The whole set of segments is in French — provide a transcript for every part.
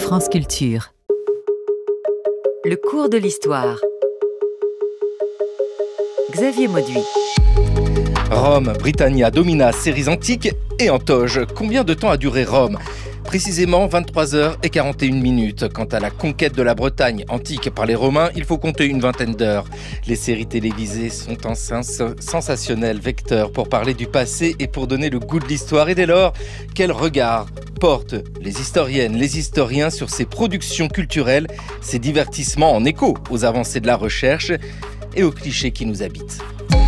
France Culture. Le cours de l'histoire. Xavier Mauduit. Rome, Britannia, Domina, séries antiques et en toge. Combien de temps a duré Rome ? Précisément 23h41. Quant à la conquête de la Bretagne antique par les Romains, il faut compter une vingtaine d'heures. Les séries télévisées sont un sensationnel vecteur pour parler du passé et pour donner le goût de l'histoire. Et dès lors, quel regard portent les historiennes, les historiens sur ces productions culturelles, ces divertissements en écho aux avancées de la recherche et aux clichés qui nous habitent.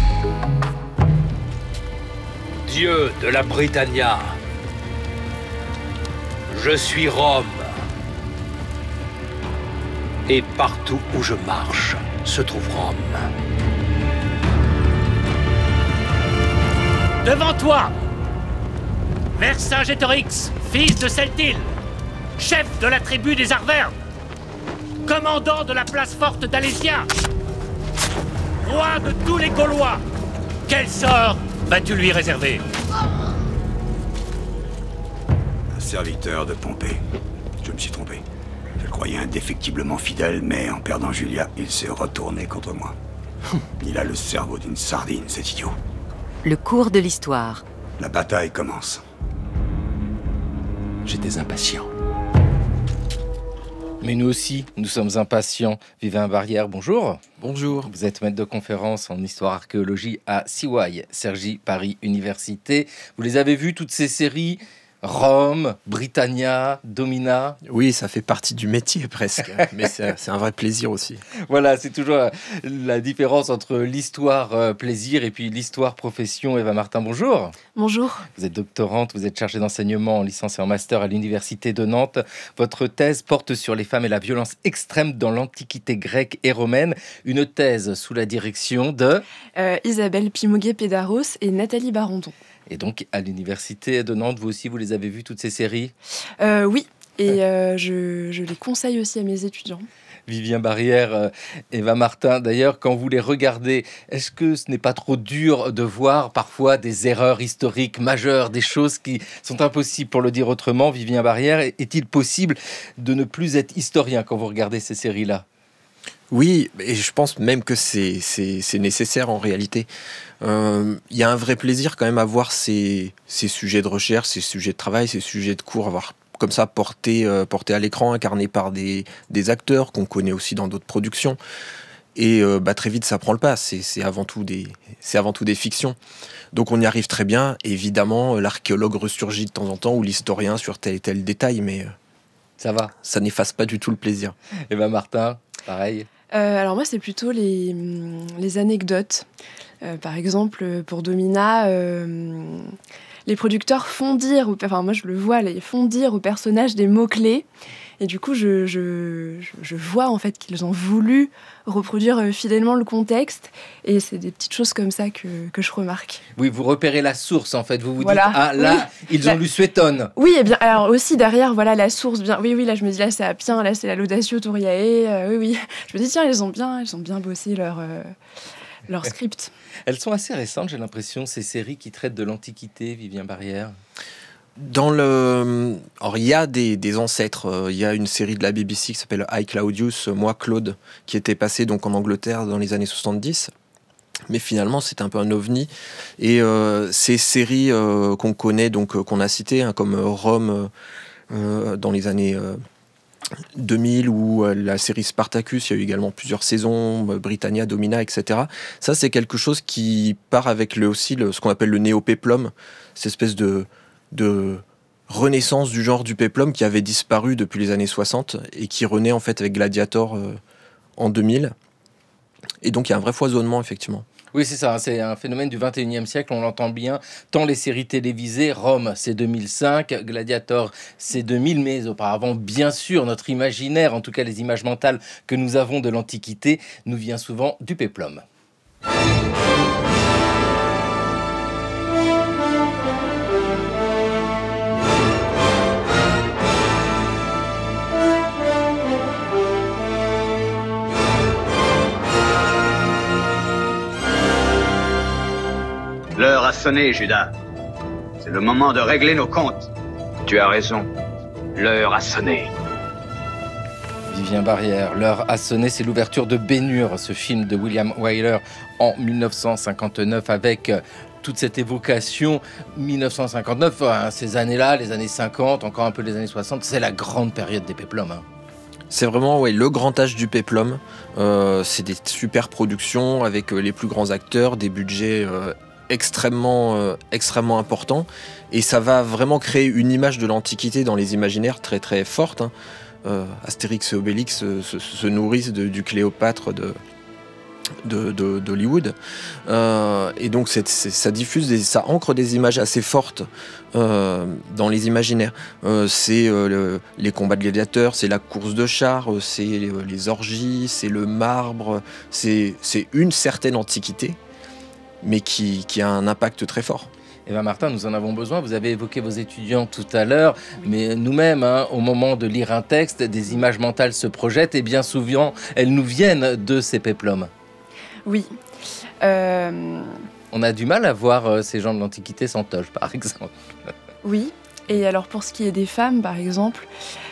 Dieu de la Britannia, je suis Rome. Et partout où je marche se trouve Rome. Devant toi, Vercingétorix, fils de Celtil, chef de la tribu des Arvernes, commandant de la place forte d'Alésia, roi de tous les Gaulois, quel sort vas-tu lui réserver ? Un serviteur de Pompée. Je me suis trompé. Je le croyais indéfectiblement fidèle, mais en perdant Julia, il s'est retourné contre moi. Il a le cerveau d'une sardine, cet idiot. Le cours de l'histoire. La bataille commence. J'étais impatient. Mais nous aussi, nous sommes impatients. Vivien Barrière, bonjour. Bonjour. Vous êtes maître de conférence en histoire-archéologie à CY, Cergy Paris Université. Vous les avez vues, toutes ces séries ? Rome, Britannia, Domina. Oui, ça fait partie du métier presque, mais c'est un vrai plaisir aussi. Voilà, c'est toujours la différence entre l'histoire plaisir et puis l'histoire profession. Eva Martin, bonjour. Bonjour. Vous êtes doctorante, vous êtes chargée d'enseignement en licence et en master à l'Université de Nantes. Votre thèse porte sur les femmes et la violence extrême dans l'Antiquité grecque et romaine. Une thèse sous la direction de... Isabelle Pimoguet-Pédaros et Nathalie Barandon. Et donc, à l'Université de Nantes, vous aussi, vous les avez vues, toutes ces séries ? Oui, et je les conseille aussi à mes étudiants. Vivien Barrière, Eva Martin, d'ailleurs, quand vous les regardez, est-ce que ce n'est pas trop dur de voir parfois des erreurs historiques majeures, des choses qui sont impossibles, pour le dire autrement ? Vivien Barrière, est-il possible de ne plus être historien quand vous regardez ces séries-là ? Oui, et je pense même que c'est nécessaire en réalité. Il y a un vrai plaisir quand même à voir ces sujets de recherche, ces sujets de travail, ces sujets de cours, à voir comme ça portés à l'écran, incarnés par des acteurs qu'on connaît aussi dans d'autres productions. Et très vite, ça prend le pas. C'est avant tout des fictions. Donc on y arrive très bien. Évidemment, l'archéologue ressurgit de temps en temps, ou l'historien sur tel et tel détail, mais ça va. Ça n'efface pas du tout le plaisir. Eva Martin, pareil. Alors moi, c'est plutôt les anecdotes. Par exemple, pour Domina, les producteurs font dire, moi je le vois, ils font dire aux personnages des mots-clés. Et du coup, je vois en fait qu'ils ont voulu reproduire fidèlement le contexte. Et c'est des petites choses comme ça que je remarque. Oui, vous repérez la source en fait. Vous vous voilà. Dites, ah là, oui, ils ont lu Suétone. Oui, et bien, alors aussi derrière, voilà la source. Bien, oui, là je me dis, là c'est Appien, là c'est la Laudatio Turiae. Oui. Je me dis, tiens, ils ont bien bossé leur script. Elles sont assez récentes, j'ai l'impression, ces séries qui traitent de l'Antiquité, Vivien Barrière. Alors, il y a des ancêtres. Il y a une série de la BBC qui s'appelle I, Claudius, moi Claude, qui était passée donc en Angleterre dans les années 70. Mais finalement, c'est un peu un ovni. Et ces séries qu'on connaît, donc qu'on a citées, comme Rome dans les années 2000, ou la série Spartacus, il y a eu également plusieurs saisons, Britannia, Domina, etc. Ça, c'est quelque chose qui part avec ce qu'on appelle le néo-péplum, cette espèce de renaissance du genre du péplum qui avait disparu depuis les années 60 et qui renaît en fait avec Gladiator en 2000. Et donc il y a un vrai foisonnement effectivement. Oui, c'est ça, c'est un phénomène du 21e siècle, on l'entend bien, tant les séries télévisées, Rome c'est 2005, Gladiator c'est 2000, mais auparavant, bien sûr, notre imaginaire, en tout cas les images mentales que nous avons de l'Antiquité, nous vient souvent du péplum. L'heure a sonné, Judas. C'est le moment de régler nos comptes. Tu as raison. L'heure a sonné. Vivien Barrière. L'heure a sonné, c'est l'ouverture de Bénure, ce film de William Wyler en 1959 avec toute cette évocation 1959, ces années-là, les années 50, encore un peu les années 60, c'est la grande période des péplums. C'est vraiment le grand âge du péplum. C'est des super productions avec les plus grands acteurs, des budgets extrêmement importants. Et ça va vraiment créer une image de l'Antiquité dans les imaginaires très très forte. Astérix et Obélix se nourrissent du Cléopâtre d'Hollywood. Et donc ça diffuse, ça ancre des images assez fortes dans les imaginaires. C'est les combats de gladiateurs, c'est la course de chars, c'est les orgies, c'est le marbre, c'est une certaine antiquité, mais qui a un impact très fort. Eva Martin, nous en avons besoin. Vous avez évoqué vos étudiants tout à l'heure, mais nous-mêmes, au moment de lire un texte, des images mentales se projettent et bien souvent, elles nous viennent de ces péplums. Oui. On a du mal à voir ces gens de l'Antiquité sans toge, par exemple. Oui. Et alors, pour ce qui est des femmes, par exemple,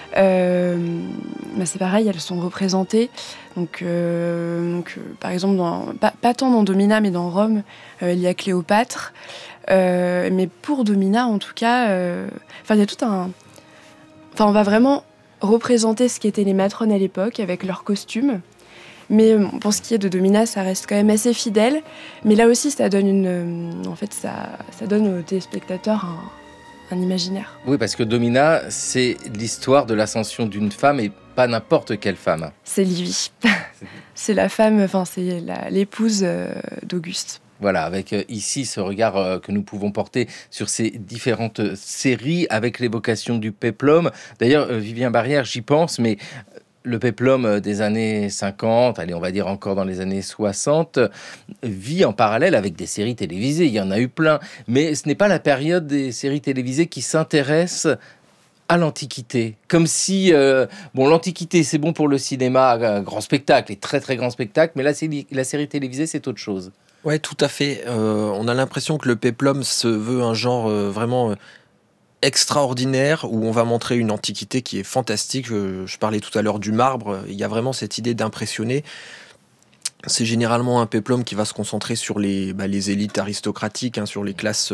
c'est pareil, elles sont représentées. Donc, par exemple, pas tant dans Domina, mais dans Rome, il y a Cléopâtre. Mais pour Domina, en tout cas, il y a tout un... on va vraiment représenter ce qu'étaient les matrones à l'époque avec leurs costumes. Mais pour ce qui est de Domina, ça reste quand même assez fidèle. Mais là aussi, ça donne ça donne aux téléspectateurs un imaginaire. Oui, parce que Domina, c'est l'histoire de l'ascension d'une femme et pas n'importe quelle femme. C'est Livie. C'est la femme, c'est l'épouse d'Auguste. Voilà, avec ici ce regard que nous pouvons porter sur ces différentes séries avec l'évocation du péplum. D'ailleurs, Vivien Barrière, j'y pense, mais le péplum des années 50, allez, on va dire encore dans les années 60, vit en parallèle avec des séries télévisées. Il y en a eu plein, mais ce n'est pas la période des séries télévisées qui s'intéressent à l'Antiquité. Comme si, l'Antiquité, c'est bon pour le cinéma, grand spectacle, et très très grand spectacle, mais la série télévisée, c'est autre chose. Ouais, tout à fait. On a l'impression que le péplum se veut un genre vraiment extraordinaire où on va montrer une antiquité qui est fantastique. Je parlais tout à l'heure du marbre. Il y a vraiment cette idée d'impressionner. C'est généralement un péplum qui va se concentrer sur les élites aristocratiques, sur les classes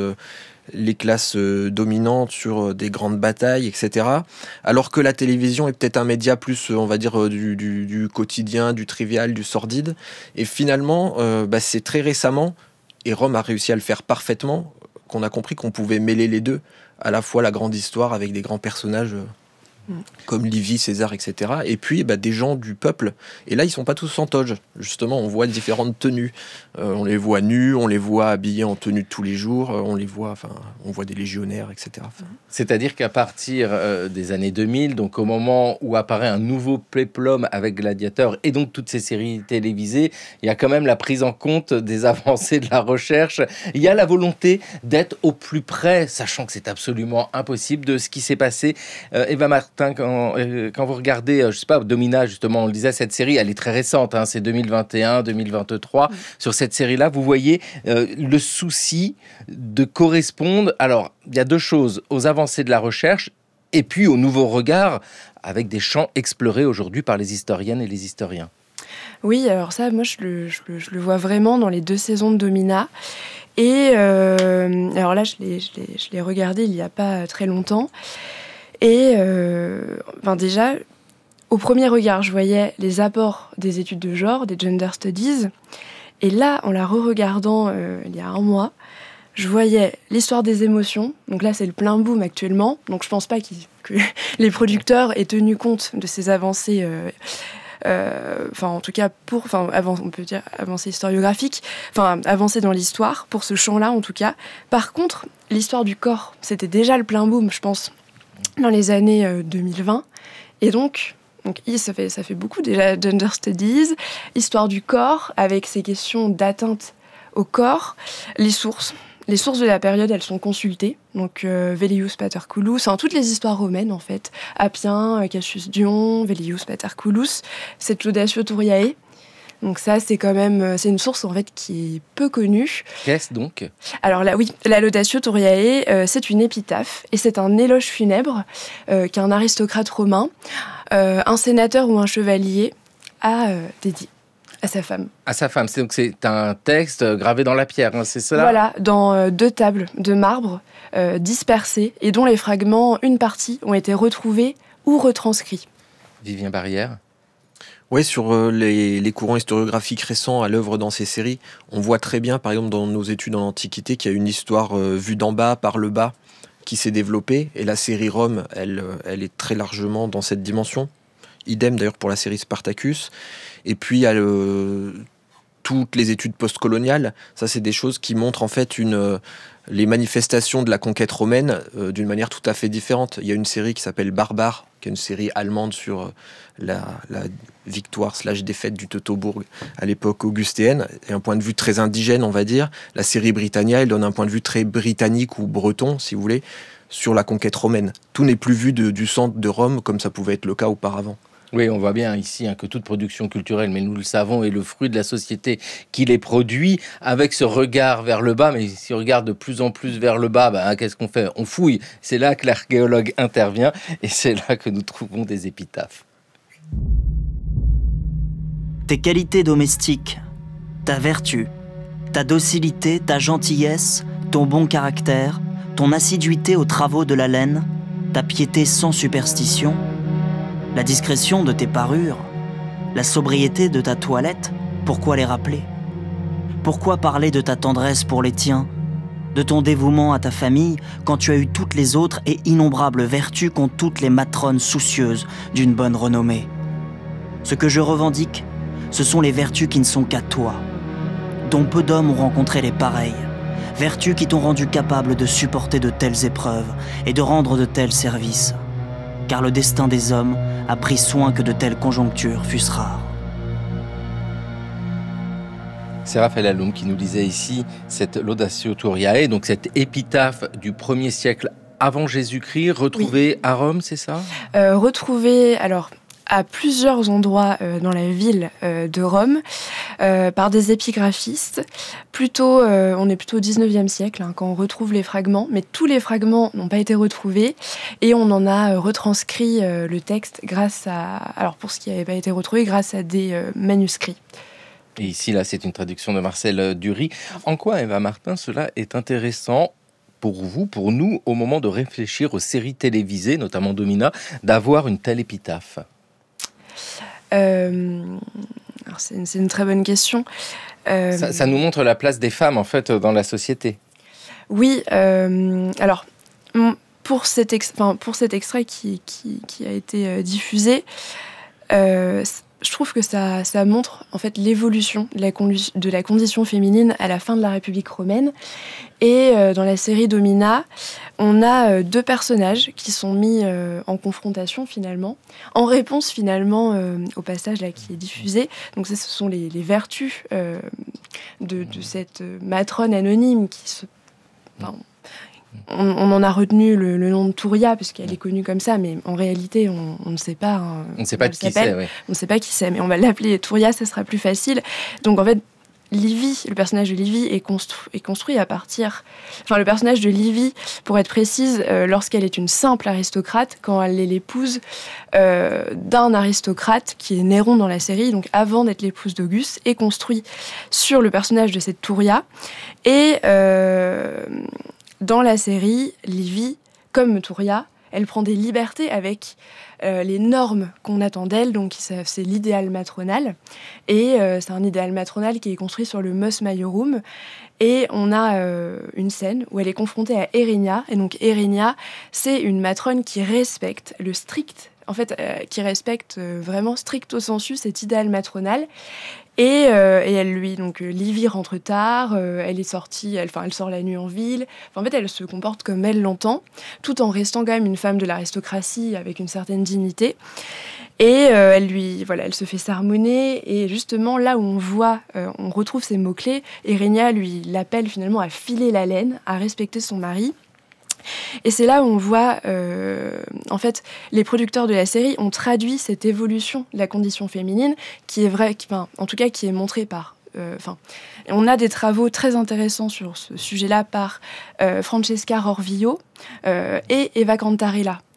dominantes, sur des grandes batailles, etc. Alors que la télévision est peut-être un média plus, on va dire, du quotidien, du trivial, du sordide. Et finalement, c'est très récemment, et Rome a réussi à le faire parfaitement, qu'on a compris qu'on pouvait mêler les deux, à la fois la grande histoire avec des grands personnages comme Livie, César, etc. Et puis des gens du peuple. Et là, ils sont pas tous en toge. Justement, on voit différentes tenues. On les voit nus, on les voit habillés en tenue de tous les jours. On voit des légionnaires, etc. C'est-à-dire qu'à partir des années 2000, donc au moment où apparaît un nouveau péplum avec Gladiateur et donc toutes ces séries télévisées, il y a quand même la prise en compte des avancées de la recherche. Il y a la volonté d'être au plus près, sachant que c'est absolument impossible, de ce qui s'est passé. Eva Martin, quand vous regardez, Domina, justement, on le disait, cette série, elle est très récente, c'est 2021, 2023. Sur cette série-là, vous voyez le souci de correspondre, alors, il y a deux choses, aux avancées de la recherche et puis au nouveau regard avec des champs explorés aujourd'hui par les historiennes et les historiens. Oui, alors ça, moi, je le vois vraiment dans les 2 saisons de Domina. Et alors là, je l'ai regardé il n'y a pas très longtemps. Et déjà, au premier regard, je voyais les apports des études de genre, des gender studies. Et là, en la re-regardant il y a un mois, je voyais l'histoire des émotions. Donc là, c'est le plein boom actuellement. Donc je pense pas que les producteurs aient tenu compte de ces avancées. En tout cas, on peut dire avancées historiographiques. Avancées dans l'histoire, pour ce champ-là, en tout cas. Par contre, l'histoire du corps, c'était déjà le plein boom, je pense, dans les années 2020. Et donc ça fait beaucoup déjà, gender studies, histoire du corps, avec ces questions d'atteinte au corps. Les sources de la période, elles sont consultées. Donc Velleius Paterculus, toutes les histoires romaines en fait. Appien, Cassius Dion, Velleius Paterculus, c'est Laudatio Turiae. Donc ça, c'est quand même, c'est une source en fait qui est peu connue. Qu'est-ce donc ? Alors là, oui, la Laudatio Turiae, c'est une épitaphe et c'est un éloge funèbre qu'un aristocrate romain un sénateur ou un chevalier a dédié à sa femme. À sa femme, c'est un texte gravé dans la pierre, hein, c'est cela ? Voilà, dans 2 tables de marbre dispersées et dont les fragments, une partie, ont été retrouvés ou retranscrits. Vivien Barrière ? Ouais, sur les courants historiographiques récents à l'œuvre dans ces séries, on voit très bien, par exemple, dans nos études en Antiquité, qu'il y a une histoire vue d'en bas, par le bas, qui s'est développée. Et la série Rome, elle est très largement dans cette dimension. Idem d'ailleurs pour la série Spartacus. Et puis il y a toutes les études postcoloniales. Ça, c'est des choses qui montrent en fait les manifestations de la conquête romaine d'une manière tout à fait différente. Il y a une série qui s'appelle Barbare, qui est une série allemande sur la victoire/défaite du Teutobourg à l'époque augustéenne, et un point de vue très indigène, on va dire. La série Britannia, elle donne un point de vue très britannique ou breton, si vous voulez, sur la conquête romaine. Tout n'est plus vu du centre de Rome, comme ça pouvait être le cas auparavant. Oui, on voit bien ici que toute production culturelle, mais nous le savons, est le fruit de la société qui les produit, avec ce regard vers le bas. Mais si on regarde de plus en plus vers le bas, qu'est-ce qu'on fait ? On fouille. C'est là que l'archéologue intervient et c'est là que nous trouvons des épitaphes. Tes qualités domestiques, ta vertu, ta docilité, ta gentillesse, ton bon caractère, ton assiduité aux travaux de la laine, ta piété sans superstition, la discrétion de tes parures, la sobriété de ta toilette, pourquoi les rappeler ? Pourquoi parler de ta tendresse pour les tiens, de ton dévouement à ta famille, quand tu as eu toutes les autres et innombrables vertus qu'ont toutes les matrones soucieuses d'une bonne renommée ? Ce que je revendique, ce sont les vertus qui ne sont qu'à toi, dont peu d'hommes ont rencontré les pareilles, vertus qui t'ont rendu capable de supporter de telles épreuves et de rendre de tels services. Car le destin des hommes a pris soin que de telles conjonctures fussent rares. C'est Raphaël Alloum qui nous lisait ici cette Laudatio Turiae, donc cette épitaphe du 1er siècle avant Jésus-Christ, retrouvée à Rome, c'est ça ? Retrouvée, alors, à plusieurs endroits dans la ville de Rome, par des épigraphistes. On est plutôt au 19e siècle quand on retrouve les fragments, mais tous les fragments n'ont pas été retrouvés et on en a retranscrit le texte pour ce qui n'avait pas été retrouvé, grâce à des manuscrits. Et ici, là, c'est une traduction de Marcel Dury. En quoi, Eva Martin, cela est intéressant pour vous, pour nous, au moment de réfléchir aux séries télévisées, notamment Domina, d'avoir une telle épitaphe ? Alors c'est une très bonne question. Ça nous montre la place des femmes, en fait, dans la société. Oui, alors, pour cet extrait qui a été diffusé, je trouve que ça montre en fait l'évolution de la condition féminine à la fin de la République romaine. Et dans la série Domina, on a 2 personnages qui sont mis en confrontation finalement, en réponse finalement au passage là qui est diffusé. Donc ça, ce sont les vertus de cette matrone anonyme qui se... On en a retenu le nom de Touria, parce qu'elle est connue comme ça, mais en réalité, on ne sait pas. On ne sait pas qui c'est, oui. On ne sait pas qui c'est, mais on va l'appeler Touria, ça sera plus facile. Donc en fait, le personnage de Livie est construit à partir... Enfin, le personnage de Livie, pour être précise, lorsqu'elle est une simple aristocrate, quand elle est l'épouse d'un aristocrate qui est Néron dans la série, donc avant d'être l'épouse d'Auguste, est construit sur le personnage de cette Touria. Et... dans la série, Livie, comme Touria, elle prend des libertés avec les normes qu'on attend d'elle, donc c'est l'idéal matronal. Et c'est un idéal matronal qui est construit sur le Mos Maiorum. Et on a une scène où elle est confrontée à Erinia. Et donc Erinia, c'est une matrone qui respecte le strict, qui respecte vraiment stricto sensu cet idéal matronal. Et elle Livie rentre tard, elle est sortie, elle sort la nuit en ville. En fait, elle se comporte comme elle l'entend, tout en restant quand même une femme de l'aristocratie avec une certaine dignité. Et elle se fait sermonner. Et justement, là où on retrouve ces mots-clés, Erinia l'appelle finalement à filer la laine, à respecter son mari. Et c'est là où on voit, en fait, les producteurs de la série ont traduit cette évolution de la condition féminine, qui est vraie, qui est montrée par... on a des travaux très intéressants sur ce sujet-là par Francesca Rorvillo et Eva Cantarella.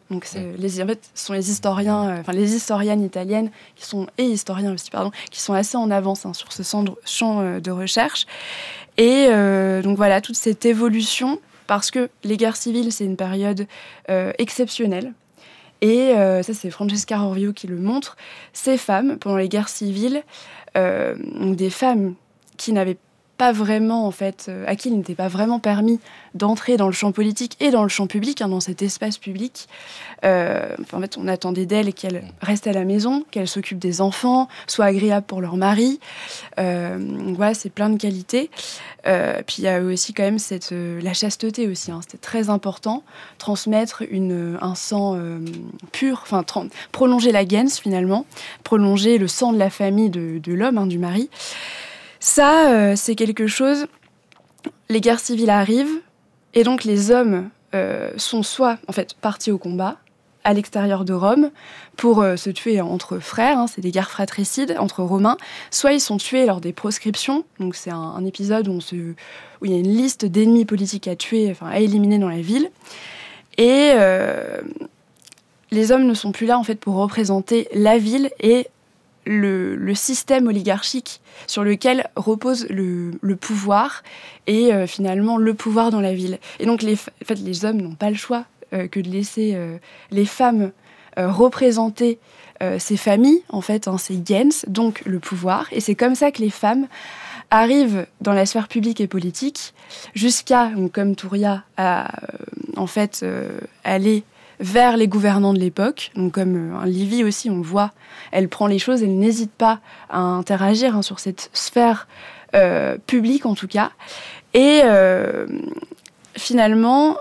Donc en fait, ce sont les historiens, les historiennes italiennes et historiens aussi, qui sont assez en avance sur ce champ de recherche. Et donc voilà, toute cette évolution, parce que les guerres civiles, c'est une période exceptionnelle. Et ça, c'est Francesca Rorio qui le montre. Ces femmes, pendant les guerres civiles, des femmes qui n'avaient pas vraiment, à qui il n'était pas vraiment permis d'entrer dans le champ politique et dans le champ public, dans cet espace public. On attendait d'elles qu'elles restent à la maison, qu'elles s'occupent des enfants, soient agréables pour leur mari. Voilà, c'est plein de qualités. Puis il y a aussi quand même la chasteté aussi. C'était très important. Transmettre un sang pur, prolonger la gens finalement, prolonger le sang de la famille de l'homme, du mari. Ça, c'est quelque chose... Les guerres civiles arrivent, et donc les hommes sont soit partis au combat, à l'extérieur de Rome, pour se tuer entre frères, c'est des guerres fratricides entre Romains, soit ils sont tués lors des proscriptions, donc c'est un épisode où il y a une liste d'ennemis politiques à tuer, à éliminer dans la ville, et les hommes ne sont plus là pour représenter la ville et le système oligarchique sur lequel repose le pouvoir et finalement le pouvoir dans la ville. Et donc les hommes n'ont pas le choix que de laisser les femmes représenter ces familles, ces gens, donc le pouvoir. Et c'est comme ça que les femmes arrivent dans la sphère publique et politique jusqu'à, comme Touria, aller vers les gouvernants de l'époque. Donc comme Livy aussi, on le voit, elle prend les choses, elle n'hésite pas à interagir sur cette sphère publique en tout cas. Et finalement,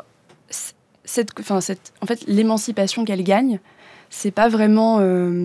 l'émancipation qu'elle gagne, c'est pas vraiment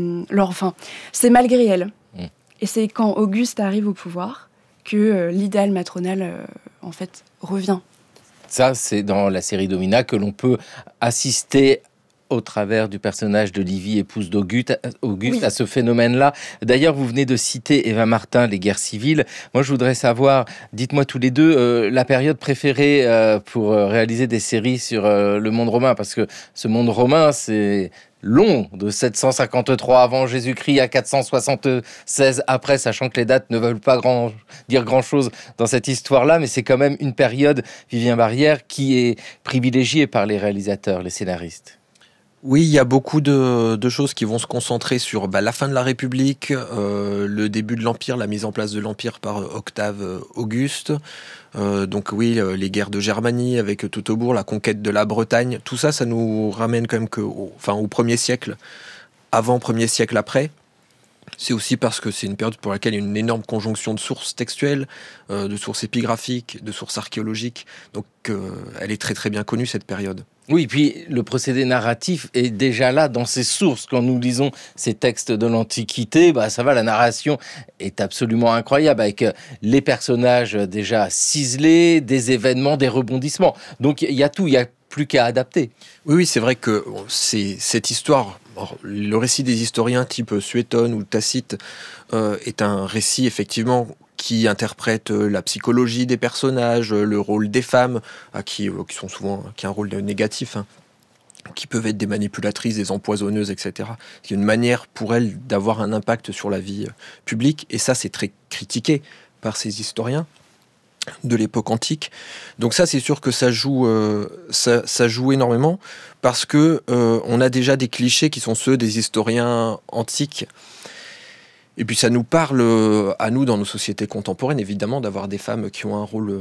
c'est malgré elle. Et c'est quand Auguste arrive au pouvoir que l'idéal matronal revient. Ça, c'est dans la série Domina que l'on peut assister au travers du personnage de Livy, épouse d'Auguste, oui, à ce phénomène-là. D'ailleurs, vous venez de citer Eva Martin, les guerres civiles. Moi, je voudrais savoir, dites-moi tous les deux, la période préférée pour réaliser des séries sur le monde romain, parce que ce monde romain, c'est long, de 753 avant Jésus-Christ à 476 après, sachant que les dates ne veulent pas dire grand-chose dans cette histoire-là, mais c'est quand même une période, Vivien Barrière, qui est privilégiée par les réalisateurs, les scénaristes. Oui, il y a beaucoup de choses qui vont se concentrer sur la fin de la République, le début de l'Empire, la mise en place de l'Empire par Octave Auguste. Donc oui, les guerres de Germanie avec Teutobourg, la conquête de la Bretagne, tout ça, ça nous ramène quand même au 1er siècle, avant, 1er siècle après. C'est aussi parce que c'est une période pour laquelle il y a une énorme conjonction de sources textuelles, de sources épigraphiques, de sources archéologiques. Donc elle est très très bien connue, cette période. Oui, puis le procédé narratif est déjà là dans ses sources. Quand nous lisons ces textes de l'Antiquité, ça va, la narration est absolument incroyable, avec les personnages déjà ciselés, des événements, des rebondissements. Donc il y a tout, il n'y a plus qu'à adapter. Oui, c'est vrai que c'est cette histoire... Le récit des historiens type Suétone ou Tacite est un récit effectivement qui interprète la psychologie des personnages, le rôle des femmes, qui sont souvent qui a un rôle négatif, qui peuvent être des manipulatrices, des empoisonneuses, etc. C'est une manière pour elles d'avoir un impact sur la vie publique, et ça c'est très critiqué par ces historiens de l'époque antique. Donc ça, c'est sûr que ça joue énormément, parce que on a déjà des clichés qui sont ceux des historiens antiques. Et puis ça nous parle à nous, dans nos sociétés contemporaines, évidemment, d'avoir des femmes qui ont un rôle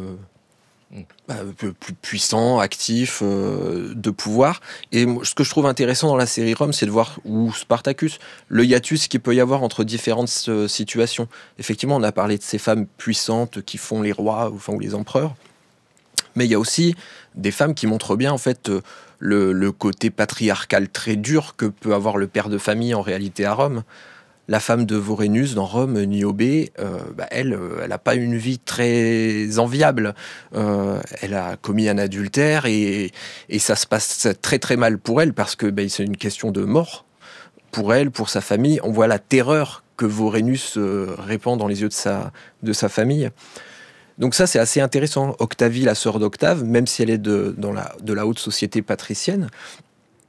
plus puissant, actif, de pouvoir. Et ce que je trouve intéressant dans la série Rome, c'est de voir, ou Spartacus, le hiatus qu'il peut y avoir entre différentes situations. Effectivement, on a parlé de ces femmes puissantes qui font les rois ou les empereurs, mais il y a aussi des femmes qui montrent bien le côté patriarcal très dur que peut avoir le père de famille en réalité à Rome. La femme de Vorenus dans Rome, Niobe, elle n'a pas une vie très enviable. Elle a commis un adultère et ça se passe très très mal pour elle, parce que c'est une question de mort pour elle, pour sa famille. On voit la terreur que Vorenus répand dans les yeux de sa famille. Donc ça, c'est assez intéressant. Octavie, la sœur d'Octave, même si elle est de la haute société patricienne,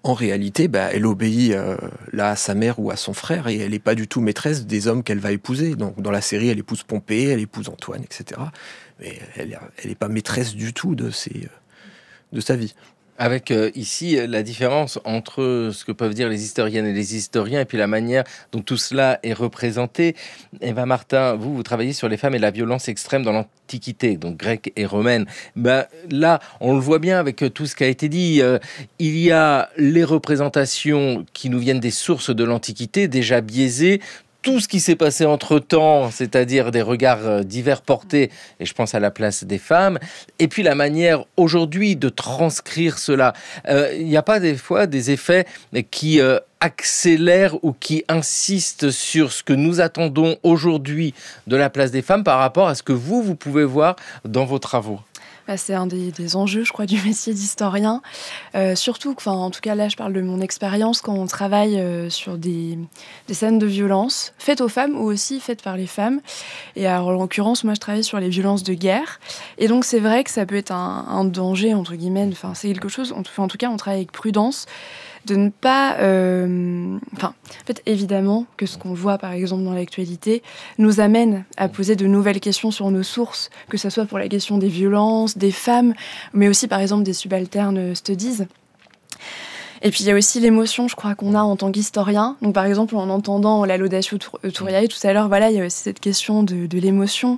en réalité, elle obéit là à sa mère ou à son frère, et elle n'est pas du tout maîtresse des hommes qu'elle va épouser. Donc dans la série, elle épouse Pompée, elle épouse Antoine, etc. Mais elle n'est pas maîtresse du tout de sa vie. Avec ici la différence entre ce que peuvent dire les historiennes et les historiens et puis la manière dont tout cela est représenté. Eva Martin, vous travaillez sur les femmes et la violence extrême dans l'Antiquité, donc grecque et romaine. Là, on le voit bien avec tout ce qui a été dit. Il y a les représentations qui nous viennent des sources de l'Antiquité, déjà biaisées. Tout ce qui s'est passé entre-temps, c'est-à-dire des regards divers portés, et je pense à la place des femmes, et puis la manière aujourd'hui de transcrire cela. Il n'y a pas des fois des effets qui accélèrent ou qui insistent sur ce que nous attendons aujourd'hui de la place des femmes par rapport à ce que vous pouvez voir dans vos travaux? C'est un des enjeux, je crois, du métier d'historien. Surtout, en tout cas, là, je parle de mon expérience quand on travaille sur des scènes de violence faites aux femmes ou aussi faites par les femmes. Et alors, en l'occurrence, moi, je travaille sur les violences de guerre. Et donc, c'est vrai que ça peut être un danger, entre guillemets. C'est quelque chose, en tout cas, on travaille avec prudence, de ne pas... en fait, évidemment que ce qu'on voit, par exemple, dans l'actualité, nous amène à poser de nouvelles questions sur nos sources, que ce soit pour la question des violences, des femmes, mais aussi, par exemple, des subaltern studies. Et puis, il y a aussi l'émotion, je crois, qu'on a en tant qu'historien. Donc, par exemple, en entendant la Laudatio Turiae tout à l'heure, voilà, il y a aussi cette question de l'émotion.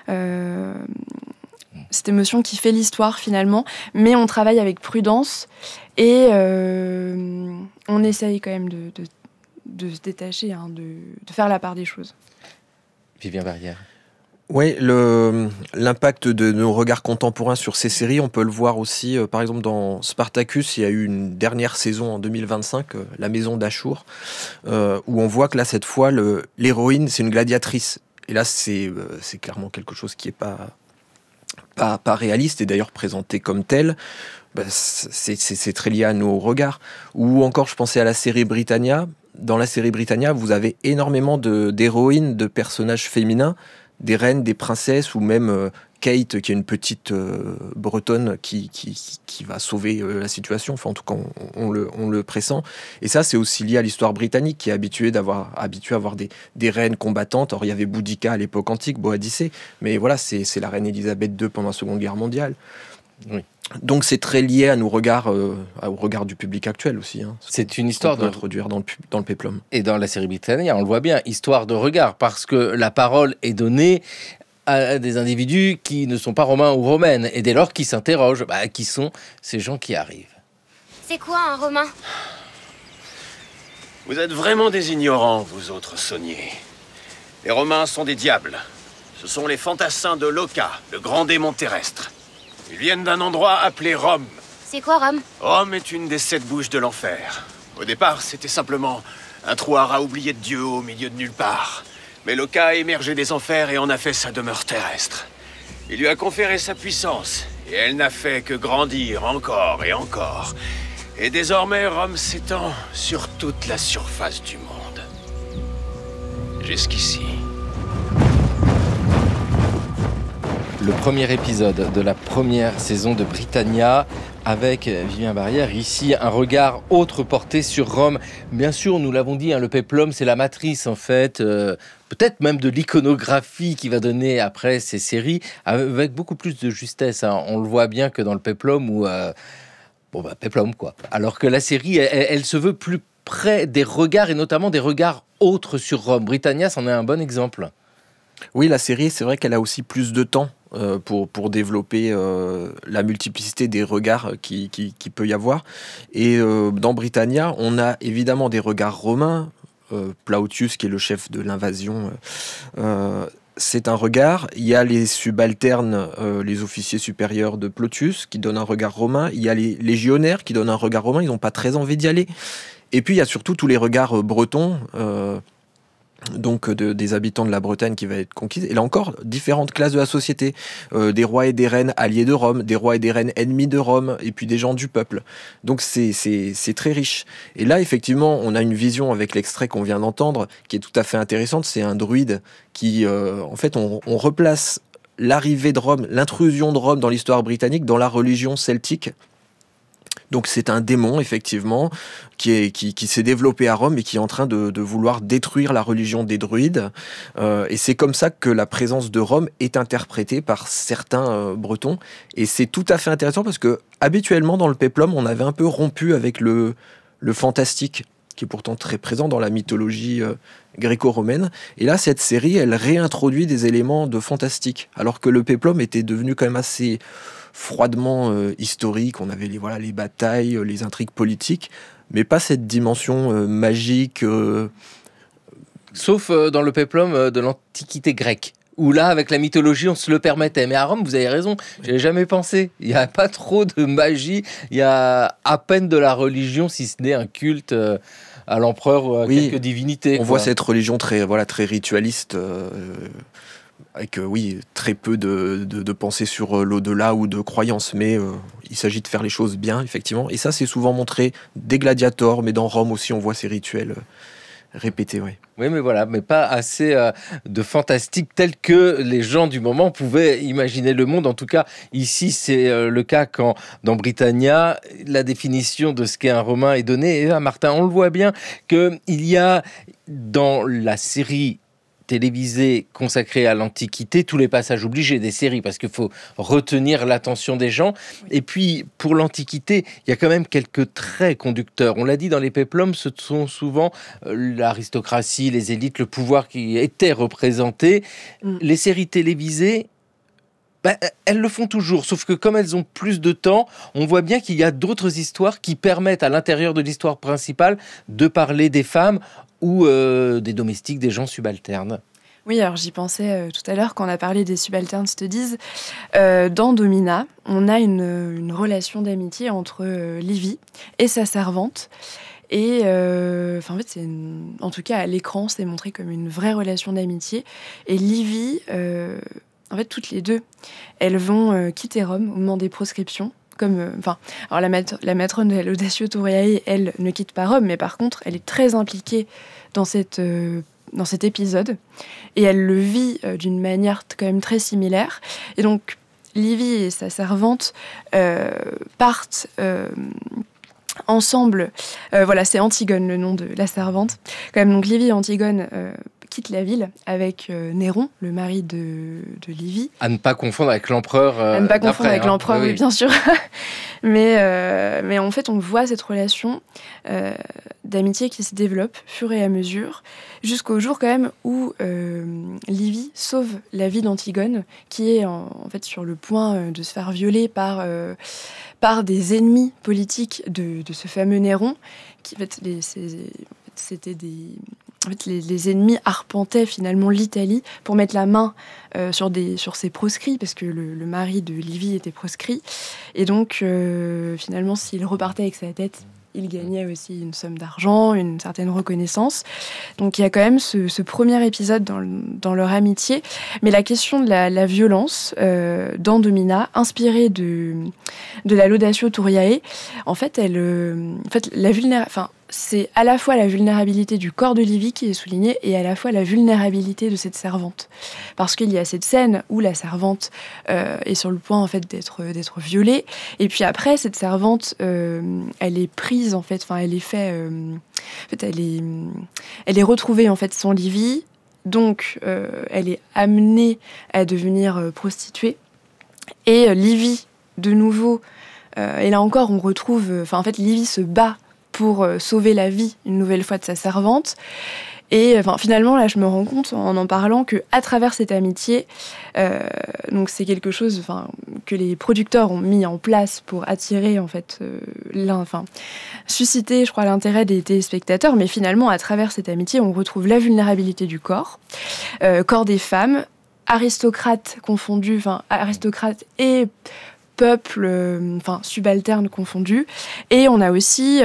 Cette émotion qui fait l'histoire finalement, mais on travaille avec prudence et on essaye quand même de se détacher, de faire la part des choses. Vivien Barrière. Oui, l'impact de nos regards contemporains sur ces séries, on peut le voir aussi, par exemple dans Spartacus, il y a eu une dernière saison en 2025, La Maison d'Achour, où on voit que là, cette fois, l'héroïne, c'est une gladiatrice. Et là, c'est clairement quelque chose qui n'est pas réaliste, et d'ailleurs présenté comme tel. C'est très lié à nos regards. Ou encore, je pensais à la série Britannia. Dans la série Britannia, vous avez énormément d'héroïnes, de personnages féminins, des reines, des princesses, ou même Kate, qui est une petite bretonne qui va sauver la situation. Enfin, en tout cas, on le pressent. Et ça, c'est aussi lié à l'histoire britannique, qui est habituée à avoir des reines combattantes. Or, il y avait Boudica à l'époque antique, Boadicée, mais voilà, c'est la reine Elisabeth II pendant la Seconde Guerre mondiale. Oui. Donc c'est très lié à nos regards, au regard du public actuel aussi. C'est une histoire de introduire dans le péplum. Et dans la série Britannia, on le voit bien, histoire de regard, parce que la parole est donnée à des individus qui ne sont pas romains ou romaines, et dès lors qui s'interrogent, qui sont ces gens qui arrivent. C'est quoi un romain? Vous êtes vraiment des ignorants, vous autres sauniers. Les Romains sont des diables. Ce sont les fantassins de Loca, le grand démon terrestre. Ils viennent d'un endroit appelé Rome. C'est quoi Rome? Rome est une des 7 bouches de l'enfer. Au départ, c'était simplement un trou à rats oublié de Dieu au milieu de nulle part. Mais Loca a émergé des enfers et en a fait sa demeure terrestre. Il lui a conféré sa puissance, et elle n'a fait que grandir encore et encore. Et désormais, Rome s'étend sur toute la surface du monde. Jusqu'ici. Le premier épisode de la première saison de Britannia, avec Vivien Barrière, ici un regard autre porté sur Rome. Bien sûr, nous l'avons dit, le péplum, c'est la matrice en fait, peut-être même de l'iconographie qui va donner après ces séries, avec beaucoup plus de justesse. On le voit bien que dans le péplum, où péplum quoi. Alors que la série, elle se veut plus près des regards, et notamment des regards autres sur Rome. Britannia, c'en est un bon exemple. Oui, la série, c'est vrai qu'elle a aussi plus de temps pour développer la multiplicité des regards qui peut y avoir. Et dans Britannia, on a évidemment des regards romains. Plautius, qui est le chef de l'invasion, c'est un regard. Il y a les subalternes, les officiers supérieurs de Plautius, qui donnent un regard romain. Il y a les légionnaires qui donnent un regard romain. Ils n'ont pas très envie d'y aller. Et puis, il y a surtout tous les regards bretons, donc des habitants de la Bretagne qui va être conquise. Et là encore, différentes classes de la société. Des rois et des reines alliés de Rome, des rois et des reines ennemis de Rome, et puis des gens du peuple. Donc c'est très riche. Et là, effectivement, on a une vision avec l'extrait qu'on vient d'entendre, qui est tout à fait intéressante. C'est un druide qui, en fait, on replace l'arrivée de Rome, l'intrusion de Rome dans l'histoire britannique, dans la religion celtique. Donc c'est un démon, effectivement, qui s'est développé à Rome et qui est en train de vouloir détruire la religion des druides. Et c'est comme ça que la présence de Rome est interprétée par certains Bretons. Et c'est tout à fait intéressant parce que habituellement, dans le péplum, on avait un peu rompu avec le fantastique, qui est pourtant très présent dans la mythologie gréco-romaine. Et là, cette série, elle réintroduit des éléments de fantastique, alors que le péplum était devenu quand même assez froidement historique. On avait les batailles, les intrigues politiques, mais pas cette dimension magique. Sauf dans le péplum de l'Antiquité grecque, où là, avec la mythologie, on se le permettait. Mais à Rome, vous avez raison, j'y avais jamais pensé. Il n'y a pas trop de magie, il y a à peine de la religion, si ce n'est un culte à l'empereur ou à quelques divinités. On voit cette religion très ritualiste, avec très peu de pensée sur l'au-delà ou de croyances, mais il s'agit de faire les choses bien, effectivement. Et ça, c'est souvent montré des gladiators, mais dans Rome aussi, on voit ces rituels répétés. Oui, mais pas assez de fantastique tel que les gens du moment pouvaient imaginer le monde. En tout cas, ici, c'est le cas quand, dans Britannia, la définition de ce qu'est un Romain est donnée. Et Martin, on le voit bien qu'il y a dans la série télévisée consacrée à l'Antiquité, tous les passages obligés des séries, parce qu'il faut retenir l'attention des gens. Et puis, pour l'Antiquité, il y a quand même quelques traits conducteurs. On l'a dit, dans les péplums, ce sont souvent l'aristocratie, les élites, le pouvoir qui étaient représentés. Les séries télévisées, elles le font toujours, sauf que comme elles ont plus de temps, on voit bien qu'il y a d'autres histoires qui permettent, à l'intérieur de l'histoire principale, de parler des femmes ou des domestiques, des gens subalternes. Oui, alors j'y pensais tout à l'heure quand on a parlé des subaltern studies. Dans Domina, on a une relation d'amitié entre Livy et sa servante. Et en tout cas à l'écran, c'est montré comme une vraie relation d'amitié. Et Livy, toutes les deux, elles vont quitter Rome au moment des proscriptions. Alors la matrone de l'Audatio Turiae, elle ne quitte pas Rome, mais par contre, elle est très impliquée dans cet épisode, et elle le vit d'une manière quand même très similaire. Et donc, Livy et sa servante partent ensemble. C'est Antigone, le nom de la servante. Quand même, donc Livy et Antigone quittent la ville avec Néron, le mari de Livy. À ne pas confondre avec l'empereur. Oui, bien sûr. mais en fait, on voit cette relation d'amitié qui se développe fur et à mesure, jusqu'au jour quand même où Livy sauve la vie d'Antigone, qui est en fait sur le point de se faire violer par des ennemis politiques de ce fameux Néron, qui en fait, c'était des... En fait, les ennemis arpentaient finalement l'Italie pour mettre la main sur ses proscrits, parce que le mari de Livy était proscrit. Et donc, finalement, s'il repartait avec sa tête, il gagnait aussi une somme d'argent, une certaine reconnaissance. Donc, il y a quand même ce premier épisode dans leur amitié. Mais la question de la violence dans Domina, inspirée de la Laudatio Turiae, en fait, c'est à la fois la vulnérabilité du corps de Livy qui est soulignée et à la fois la vulnérabilité de cette servante. Parce qu'il y a cette scène où la servante est sur le point en fait d'être violée, et puis après cette servante elle est prise en fait, elle est retrouvée en fait sans Livy, donc elle est amenée à devenir prostituée, et Livy de nouveau et là encore on retrouve Livy se bat pour sauver la vie une nouvelle fois de sa servante. Et finalement, là, je me rends compte en parlant qu'à travers cette amitié, donc c'est quelque chose que les producteurs ont mis en place pour attirer, susciter, je crois, l'intérêt des téléspectateurs. Mais finalement, à travers cette amitié, on retrouve la vulnérabilité du corps des femmes, aristocrates confondus, aristocrates et peuple, subalterne confondu, et on a aussi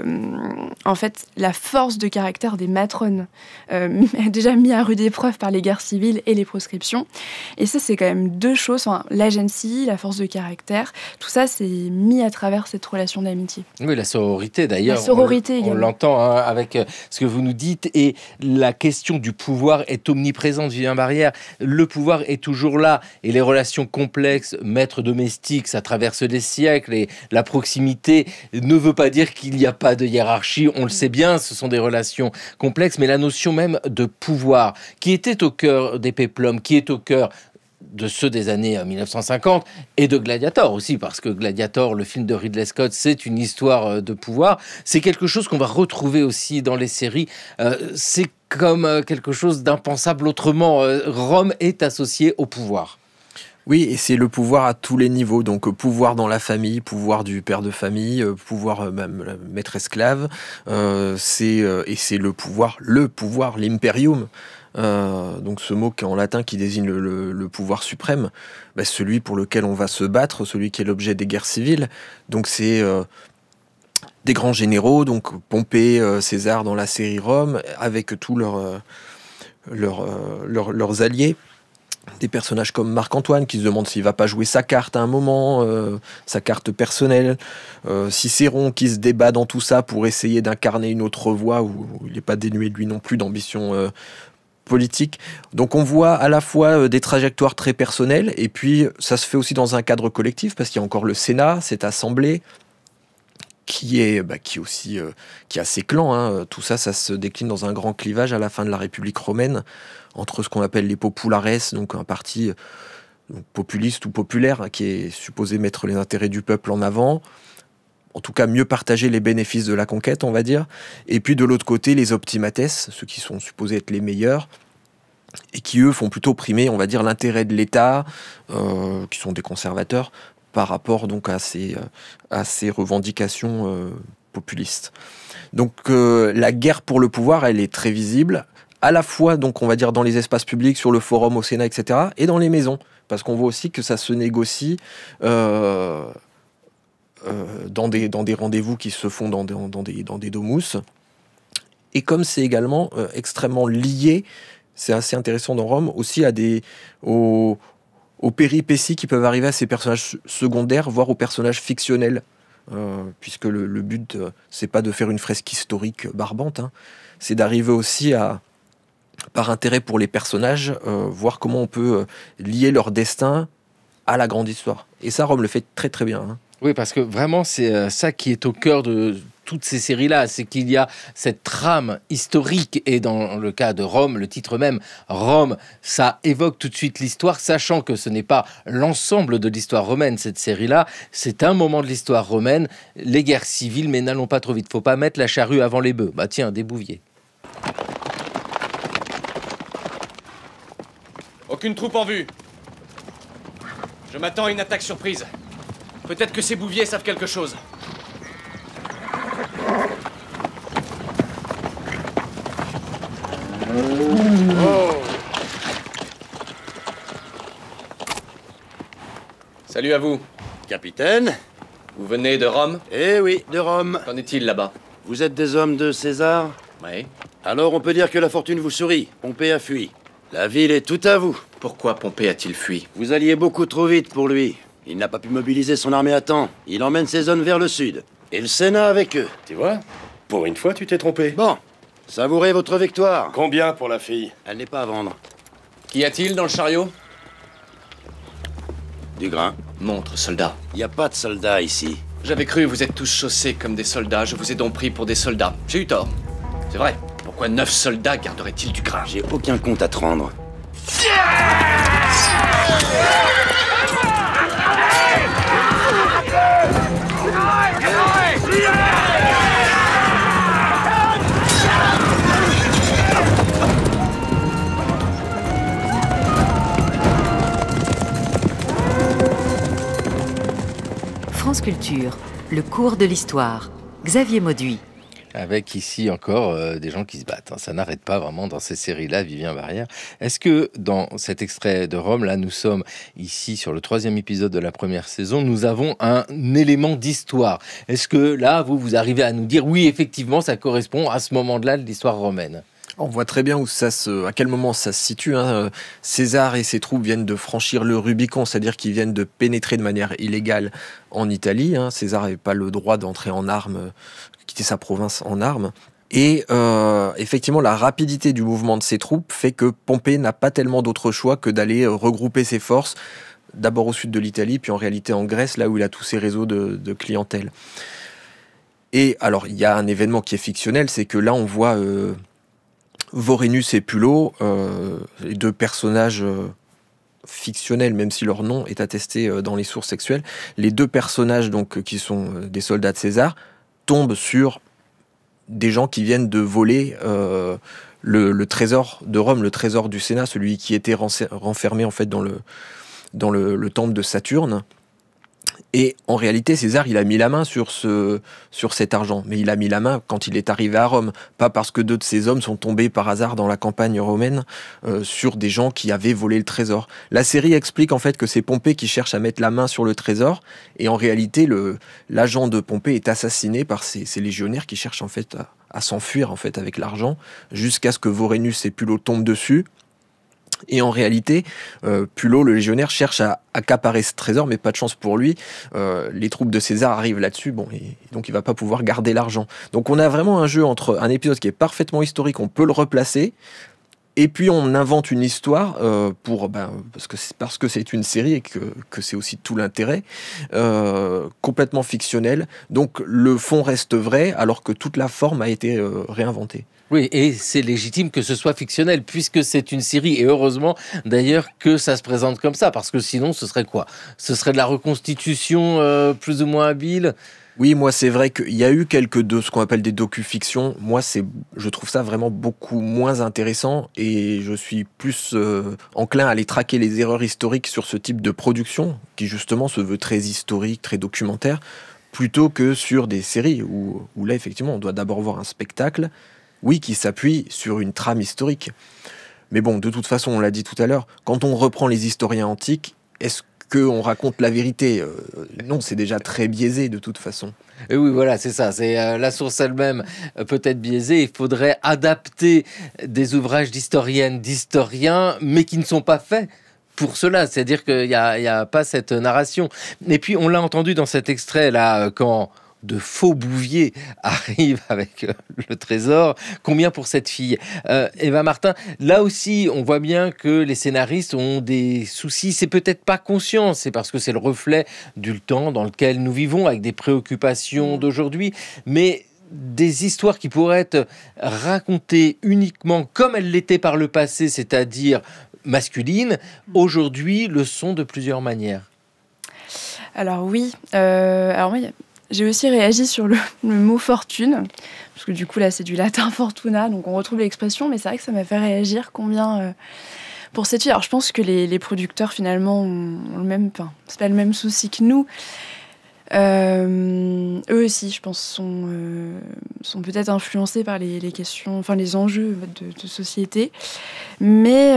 la force de caractère des matrones, déjà mis à rude épreuve par les guerres civiles et les proscriptions. Et ça, c'est quand même deux choses, l'agency, la force de caractère, tout ça, c'est mis à travers cette relation d'amitié. Oui, la sororité d'ailleurs. La sororité on l'entend avec ce que vous nous dites, et la question du pouvoir est omniprésente, Vivien Barrière. Le pouvoir est toujours là, et les relations complexes, maître domestique, dit que ça traverse les siècles et la proximité ne veut pas dire qu'il n'y a pas de hiérarchie. On le sait bien, ce sont des relations complexes, mais la notion même de pouvoir qui était au cœur des péplums, qui est au cœur de ceux des années 1950 et de Gladiator aussi, parce que Gladiator, le film de Ridley Scott, c'est une histoire de pouvoir. C'est quelque chose qu'on va retrouver aussi dans les séries. C'est comme quelque chose d'impensable autrement. Rome est associé au pouvoir. Oui, et c'est le pouvoir à tous les niveaux. Donc, pouvoir dans la famille, pouvoir du père de famille, pouvoir même maître-esclave. Et c'est le pouvoir, l'imperium. Donc ce mot en latin qui désigne le pouvoir suprême, celui pour lequel on va se battre, celui qui est l'objet des guerres civiles. Donc c'est des grands généraux, donc Pompée, César dans la série Rome, avec tous leurs alliés. Des personnages comme Marc-Antoine qui se demande s'il va pas jouer sa carte à un moment, sa carte personnelle. Cicéron qui se débat dans tout ça pour essayer d'incarner une autre voie où il n'est pas dénué lui non plus d'ambition politique. Donc on voit à la fois des trajectoires très personnelles et puis ça se fait aussi dans un cadre collectif parce qu'il y a encore le Sénat, cette assemblée qui est qui a ses clans. Hein. Tout ça se décline dans un grand clivage à la fin de la République romaine entre ce qu'on appelle les populares, donc un parti populiste ou populaire qui est supposé mettre les intérêts du peuple en avant, en tout cas mieux partager les bénéfices de la conquête, on va dire, et puis de l'autre côté les optimates, ceux qui sont supposés être les meilleurs, et qui eux font plutôt primer, on va dire, l'intérêt de l'État, qui sont des conservateurs, par rapport donc à ces revendications populistes. Donc la guerre pour le pouvoir, elle est très visible, à la fois donc on va dire dans les espaces publics, sur le forum, au Sénat, etc., et dans les maisons, parce qu'on voit aussi que ça se négocie dans des rendez-vous qui se font dans des domus. Et comme c'est également extrêmement lié, c'est assez intéressant dans Rome, aussi aux péripéties qui peuvent arriver à ces personnages secondaires, voire aux personnages fictionnels. Puisque le but, c'est pas de faire une fresque historique barbante, hein, c'est d'arriver aussi par intérêt pour les personnages, voir comment on peut lier leur destin à la grande histoire. Et ça, Rome le fait très très bien. Hein. Oui, parce que vraiment, c'est ça qui est au cœur de toutes ces séries-là, c'est qu'il y a cette trame historique, et dans le cas de Rome, le titre même, Rome, ça évoque tout de suite l'histoire, sachant que ce n'est pas l'ensemble de l'histoire romaine, cette série-là, c'est un moment de l'histoire romaine, les guerres civiles, mais n'allons pas trop vite, faut pas mettre la charrue avant les bœufs. Bah tiens, des bouviers. Aucune troupe en vue. Je m'attends à une attaque surprise. Peut-être que ces bouviers savent quelque chose. Oh. Salut à vous. Capitaine? Vous venez de Rome? Eh oui, de Rome. Qu'en est-il là-bas? Vous êtes des hommes de César? Oui. Alors on peut dire que la fortune vous sourit. Pompée a fui. La ville est toute à vous. Pourquoi Pompée a-t-il fui? Vous alliez beaucoup trop vite pour lui. Il n'a pas pu mobiliser son armée à temps. Il emmène ses hommes vers le sud. Et le Sénat avec eux. Tu vois? Pour une fois, tu t'es trompé. Bon, savourez votre victoire. Combien pour la fille? Elle n'est pas à vendre. Qu'y a-t-il dans le chariot? Du grain. Montre, soldat. Il n'y a pas de soldats ici. J'avais cru, vous êtes tous chaussés comme des soldats. Je vous ai donc pris pour des soldats. J'ai eu tort. C'est vrai. Pourquoi 9 soldats garderaient-ils du grain? J'ai aucun compte à te rendre. France Culture, le cours de l'histoire. Xavier Mauduit. Avec ici encore des gens qui se battent. Hein. Ça n'arrête pas vraiment dans ces séries-là, Vivien Barrière. Est-ce que dans cet extrait de Rome, là, nous sommes ici sur le 3e épisode de la première saison, nous avons un élément d'histoire. Est-ce que là, vous arrivez à nous dire, oui, effectivement, ça correspond à ce moment-là de l'histoire romaine? On voit très bien à quel moment ça se situe. Hein. César et ses troupes viennent de franchir le Rubicon, c'est-à-dire qu'ils viennent de pénétrer de manière illégale en Italie. Hein. César n'avait pas le droit d'entrer en armes, quitter sa province en armes. Et effectivement, la rapidité du mouvement de ses troupes fait que Pompée n'a pas tellement d'autre choix que d'aller regrouper ses forces d'abord au sud de l'Italie, puis en réalité en Grèce, là où il a tous ses réseaux de clientèle. Et alors, il y a un événement qui est fictionnel, c'est que là, on voit Vorenus et Pullo, les deux personnages fictionnels, même si leur nom est attesté dans les sources sexuelles. Les deux personnages, donc, qui sont des soldats de César, tombent sur des gens qui viennent de voler le trésor de Rome, le trésor du Sénat, celui qui était renfermé en fait dans le temple de Saturne. Et en réalité, César, il a mis la main sur cet argent. Mais il a mis la main quand il est arrivé à Rome. Pas parce que deux de ses hommes sont tombés par hasard dans la campagne romaine sur des gens qui avaient volé le trésor. La série explique en fait que c'est Pompée qui cherche à mettre la main sur le trésor. Et en réalité, l'agent de Pompée est assassiné par ces légionnaires qui cherchent en fait à s'enfuir en fait avec l'argent, jusqu'à ce que Vorenus et Pullo tombent dessus. Et en réalité, Pullo, le légionnaire, cherche à accaparer ce trésor, mais pas de chance pour lui. Les troupes de César arrivent là-dessus, et donc il va pas pouvoir garder l'argent. Donc on a vraiment un jeu entre un épisode qui est parfaitement historique, on peut le replacer, et puis on invente une histoire parce que c'est une série et que c'est aussi tout l'intérêt, complètement fictionnelle. Donc le fond reste vrai, alors que toute la forme a été réinventée. Oui, et c'est légitime que ce soit fictionnel, puisque c'est une série, et heureusement d'ailleurs que ça se présente comme ça, parce que sinon ce serait quoi ? Ce serait de la reconstitution plus ou moins habile ? Oui, moi c'est vrai qu'il y a eu ce qu'on appelle des docu-fictions. Moi je trouve ça vraiment beaucoup moins intéressant, et je suis plus enclin à aller traquer les erreurs historiques sur ce type de production, qui justement se veut très historique, très documentaire, plutôt que sur des séries où là effectivement on doit d'abord voir un spectacle, oui, qui s'appuie sur une trame historique. Mais bon, de toute façon, on l'a dit tout à l'heure, quand on reprend les historiens antiques, est-ce qu'on raconte la vérité ? Non, c'est déjà très biaisé de toute façon. Et oui, voilà, c'est ça. C'est la source elle-même peut être biaisée. Il faudrait adapter des ouvrages d'historiennes, d'historiens, mais qui ne sont pas faits pour cela. C'est-à-dire qu'il n'y a pas cette narration. Et puis, on l'a entendu dans cet extrait-là, quand de faux bouviers arrivent avec le trésor. Combien pour cette fille ? Eva Martin, là aussi, on voit bien que les scénaristes ont des soucis. C'est peut-être pas conscient, c'est parce que c'est le reflet du temps dans lequel nous vivons, avec des préoccupations d'aujourd'hui. Mais des histoires qui pourraient être racontées uniquement comme elles l'étaient par le passé, c'est-à-dire masculines, aujourd'hui le sont de plusieurs manières. Alors oui, moi, j'ai aussi réagi sur le mot fortune, parce que du coup là c'est du latin fortuna, donc on retrouve l'expression, mais c'est vrai que ça m'a fait réagir combien pour cette fille. Alors je pense que les producteurs finalement ont le même, c'est pas le même souci que nous. Eux aussi, je pense, sont peut-être influencés par les questions, les enjeux de société, mais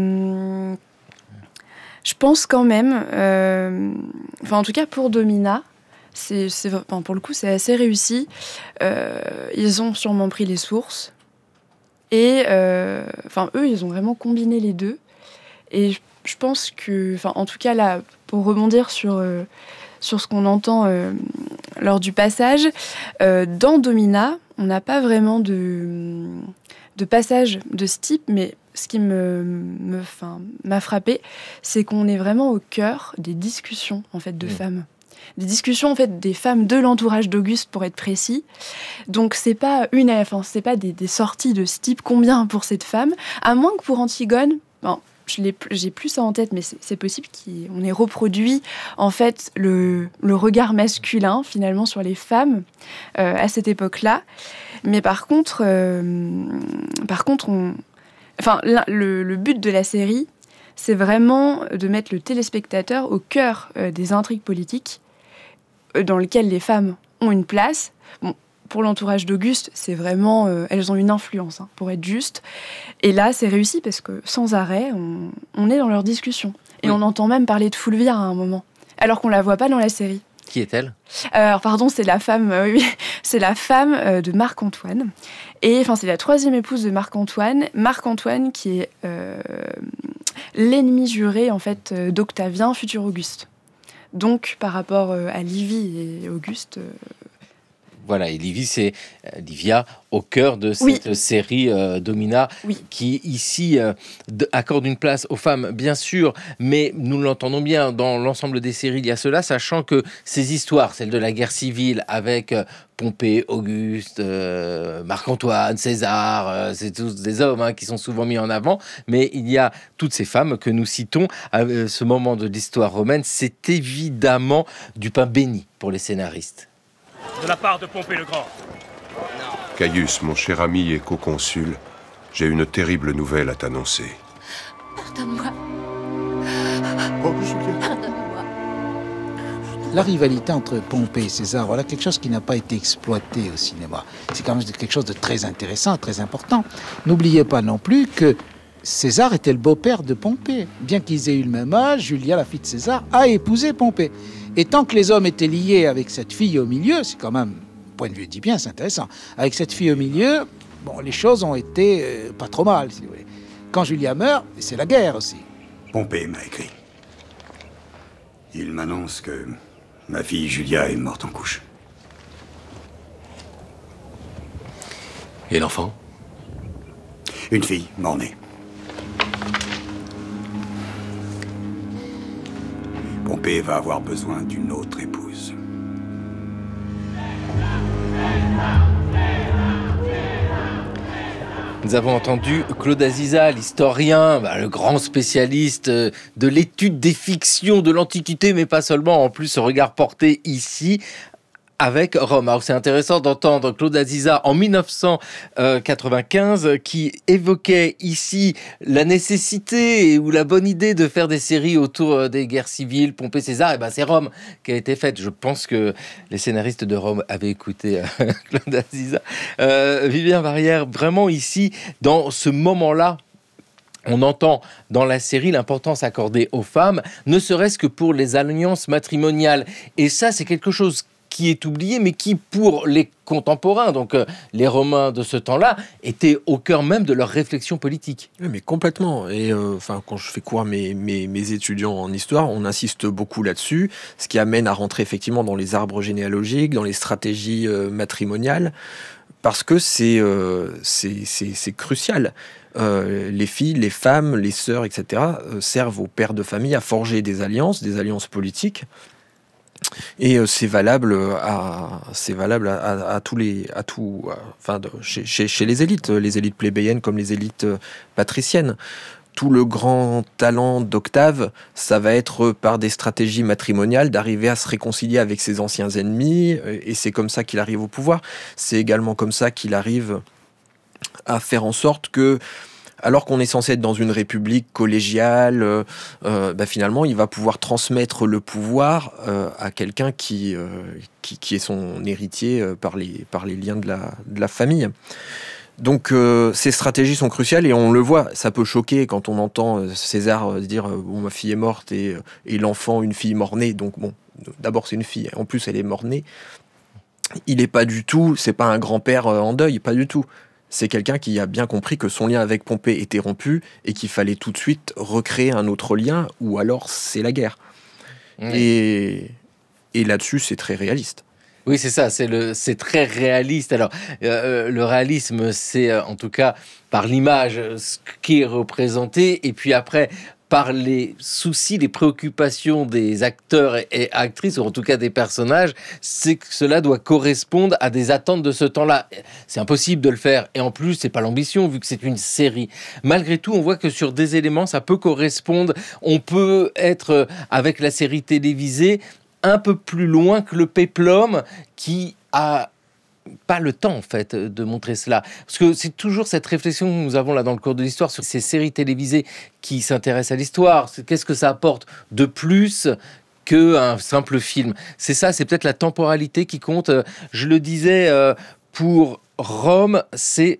je pense quand même, en tout cas pour Domina, pour le coup, c'est assez réussi. Ils ont sûrement pris les sources. Et eux, ils ont vraiment combiné les deux. Et je pense que, en tout cas, là, pour rebondir sur ce qu'on entend lors du passage, dans Domina, on n'a pas vraiment de passage de ce type, mais ce qui m'a frappé, c'est qu'on est vraiment au cœur des discussions en fait, de femmes. Des discussions en fait des femmes de l'entourage d'Auguste pour être précis. Donc c'est pas c'est pas des sorties de ce type. Combien pour cette femme, à moins que pour Antigone, j'ai plus ça en tête, mais c'est possible qu'on ait reproduit en fait le regard masculin finalement sur les femmes à cette époque-là. Mais par contre, le but de la série, c'est vraiment de mettre le téléspectateur au cœur des intrigues politiques dans lesquelles les femmes ont une place. Bon, pour l'entourage d'Auguste, c'est vraiment... elles ont une influence, pour être juste. Et là, c'est réussi parce que sans arrêt, on est dans leur discussion. Et on entend même parler de Fulvia à un moment, alors qu'on la voit pas dans la série. Qui est-elle ? C'est la femme, c'est la femme de Marc-Antoine. Et c'est la troisième épouse de Marc-Antoine. Marc-Antoine qui est l'ennemi juré en fait d'Octavien, futur Auguste. Donc par rapport à Livie et Auguste. Voilà, et Livy, c'est Livia au cœur de cette série Domina, qui ici accorde une place aux femmes, bien sûr, mais nous l'entendons bien, dans l'ensemble des séries, il y a cela, sachant que ces histoires, celles de la guerre civile, avec Pompée, Auguste, Marc-Antoine, César, c'est tous des hommes qui sont souvent mis en avant, mais il y a toutes ces femmes que nous citons à ce moment de l'histoire romaine. C'est évidemment du pain béni pour les scénaristes. De la part de Pompée le Grand. Caius, mon cher ami et co-consul, j'ai une terrible nouvelle à t'annoncer. Pardonne-moi. Oh, Julia. Pardonne-moi. La rivalité entre Pompée et César, voilà quelque chose qui n'a pas été exploité au cinéma. C'est quand même quelque chose de très intéressant, très important. N'oubliez pas non plus que César était le beau-père de Pompée. Bien qu'ils aient eu le même âge, Julia, la fille de César, a épousé Pompée. Et tant que les hommes étaient liés avec cette fille au milieu, c'est quand même, point de vue dit bien, c'est intéressant. Avec cette fille au milieu, bon, les choses ont été pas trop mal, si vous voulez. Quand Julia meurt, c'est la guerre aussi. Pompée m'a écrit. Il m'annonce que ma fille Julia est morte en couche. Et l'enfant? Une fille, mort-née. Pompée va avoir besoin d'une autre épouse. Nous avons entendu Claude Aziza, l'historien, le grand spécialiste de l'étude des fictions de l'Antiquité, mais pas seulement, en plus ce regard porté ici avec Rome. Alors c'est intéressant d'entendre Claude Aziza en 1995 qui évoquait ici la nécessité ou la bonne idée de faire des séries autour des guerres civiles, Pompée, César. Et ben c'est Rome qui a été faite. Je pense que les scénaristes de Rome avaient écouté Claude Aziza. Vivien Barrière, vraiment ici, dans ce moment-là, on entend dans la série l'importance accordée aux femmes, ne serait-ce que pour les alliances matrimoniales. Et ça, c'est quelque chose qui est oublié, mais qui, pour les contemporains, donc les Romains de ce temps-là, était au cœur même de leur réflexion politique. Oui, mais complètement. Et quand je fais cours mes étudiants en histoire, on insiste beaucoup là-dessus, ce qui amène à rentrer effectivement dans les arbres généalogiques, dans les stratégies matrimoniales, parce que c'est crucial. Les filles, les femmes, les sœurs, etc., servent aux pères de famille à forger des alliances politiques. Et c'est valable à chez les élites plébéiennes comme les élites patriciennes. Tout le grand talent d'Octave, ça va être par des stratégies matrimoniales d'arriver à se réconcilier avec ses anciens ennemis, et c'est comme ça qu'il arrive au pouvoir. C'est également comme ça qu'il arrive à faire en sorte que, alors qu'on est censé être dans une république collégiale, finalement, il va pouvoir transmettre le pouvoir à quelqu'un qui est son héritier par les liens de la famille. Donc ces stratégies sont cruciales et on le voit, ça peut choquer quand on entend César dire bon, ma fille est morte et l'enfant, une fille mort-née. Donc bon, d'abord c'est une fille, en plus elle est mort-née. Il est pas du tout, c'est pas un grand-père en deuil, pas du tout. C'est quelqu'un qui a bien compris que son lien avec Pompée était rompu et qu'il fallait tout de suite recréer un autre lien, ou alors c'est la guerre. Et là-dessus, c'est très réaliste. Oui, c'est ça, c'est très réaliste. Alors, le réalisme, c'est en tout cas par l'image, ce qui est représenté, et puis après, par les soucis, les préoccupations des acteurs et actrices, ou en tout cas des personnages, c'est que cela doit correspondre à des attentes de ce temps-là. C'est impossible de le faire, et en plus, c'est pas l'ambition, vu que c'est une série. Malgré tout, on voit que sur des éléments, ça peut correspondre. On peut être, avec la série télévisée, un peu plus loin que le péplum, qui a pas le temps en fait de montrer cela, parce que c'est toujours cette réflexion que nous avons là dans le cours de l'histoire sur ces séries télévisées qui s'intéressent à l'histoire. Qu'est-ce que ça apporte de plus qu'un simple film? C'est ça, c'est peut-être la temporalité qui compte. Je le disais, pour Rome, c'est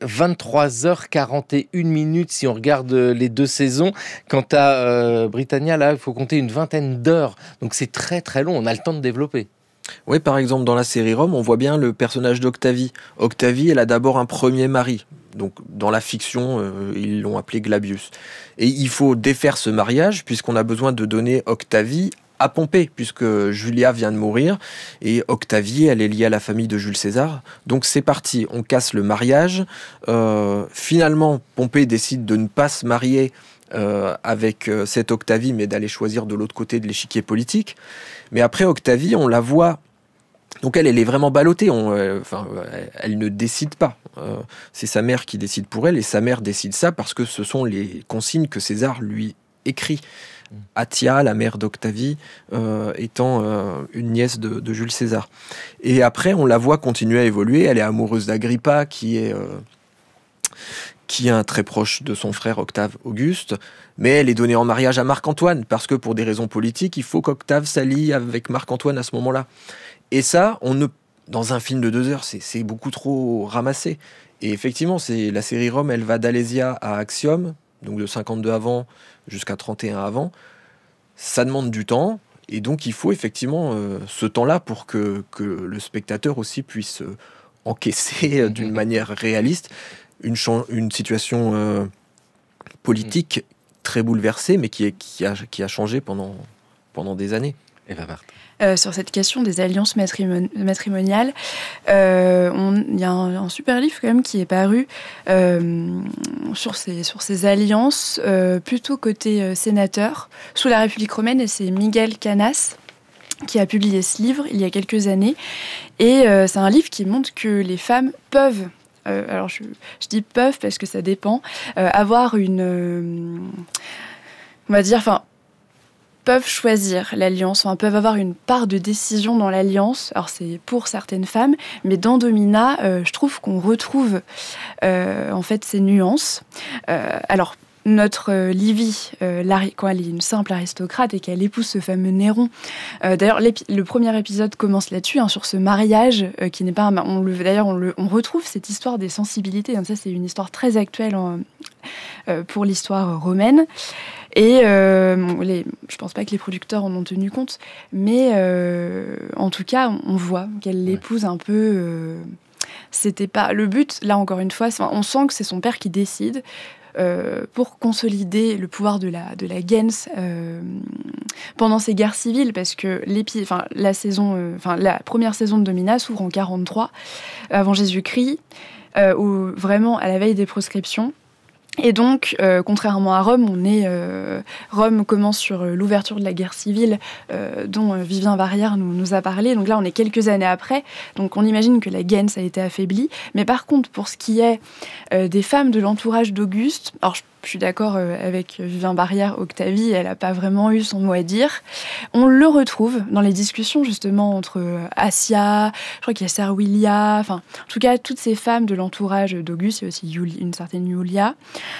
23h41 si on regarde les deux saisons. Quant à Britannia, là, il faut compter une vingtaine d'heures, donc c'est très très long, on a le temps de développer. Oui, par exemple, dans la série Rome, on voit bien le personnage d'Octavie. Octavie, elle a d'abord un premier mari. Donc, dans la fiction, ils l'ont appelé Glabius. Et il faut défaire ce mariage, puisqu'on a besoin de donner Octavie à Pompée, puisque Julia vient de mourir, et Octavie, elle est liée à la famille de Jules César. Donc c'est parti, on casse le mariage. Finalement, Pompée décide de ne pas se marier avec cette Octavie, mais d'aller choisir de l'autre côté de l'échiquier politique. Mais après, Octavie, on la voit... Donc elle est vraiment ballottée, elle ne décide pas. C'est sa mère qui décide pour elle, et sa mère décide ça parce que ce sont les consignes que César lui écrit. Attia, la mère d'Octavie, étant une nièce de Jules César. Et après, on la voit continuer à évoluer. Elle est amoureuse d'Agrippa, qui est très proche de son frère Octave Auguste, mais elle est donnée en mariage à Marc-Antoine, parce que pour des raisons politiques, il faut qu'Octave s'allie avec Marc-Antoine à ce moment-là. Et ça, dans un film de 2 heures, c'est beaucoup trop ramassé. Et effectivement, la série Rome, elle va d'Alésia à Axiom, donc de 52 avant jusqu'à 31 avant. Ça demande du temps, et donc il faut effectivement ce temps-là pour que le spectateur aussi puisse encaisser d'une manière réaliste une situation politique très bouleversée, mais qui a changé pendant des années. Eva Marthe. Sur cette question des alliances matrimoniales, il y a un super livre quand même qui est paru sur ces alliances, plutôt côté sénateur, sous la République romaine, et c'est Miguel Canas qui a publié ce livre il y a quelques années. Et c'est un livre qui montre que les femmes peuvent, alors je dis peuvent parce que ça dépend, avoir on va dire, peuvent choisir l'alliance, peuvent avoir une part de décision dans l'alliance. Alors c'est pour certaines femmes, mais dans Domina, je trouve qu'on retrouve en fait ces nuances. Alors notre Livie, quand elle est une simple aristocrate et qu'elle épouse ce fameux Néron. D'ailleurs, le premier épisode commence là-dessus, sur ce mariage qui n'est pas on retrouve cette histoire des sensibilités. Donc ça, c'est une histoire très actuelle pour l'histoire romaine. Et je pense pas que les producteurs en ont tenu compte, mais en tout cas, on voit qu'elle l'épouse un peu. C'était pas le but. Là, encore une fois, on sent que c'est son père qui décide. Pour consolider le pouvoir de la gens pendant ces guerres civiles, parce que la première saison de Domina s'ouvre en 43 avant Jésus-Christ, où vraiment à la veille des proscriptions. Et donc, contrairement à Rome, Rome commence sur l'ouverture de la guerre civile dont Vivien Barrière nous a parlé. Donc là, on est quelques années après. Donc on imagine que la gens a été affaiblie. Mais par contre, pour ce qui est des femmes de l'entourage d'Auguste, alors je suis d'accord avec Vivien Barrière, Octavie, elle n'a pas vraiment eu son mot à dire. On le retrouve dans les discussions justement entre Assia, je crois qu'il y a Servilia, en tout cas toutes ces femmes de l'entourage d'Auguste, il y a aussi une certaine Julia.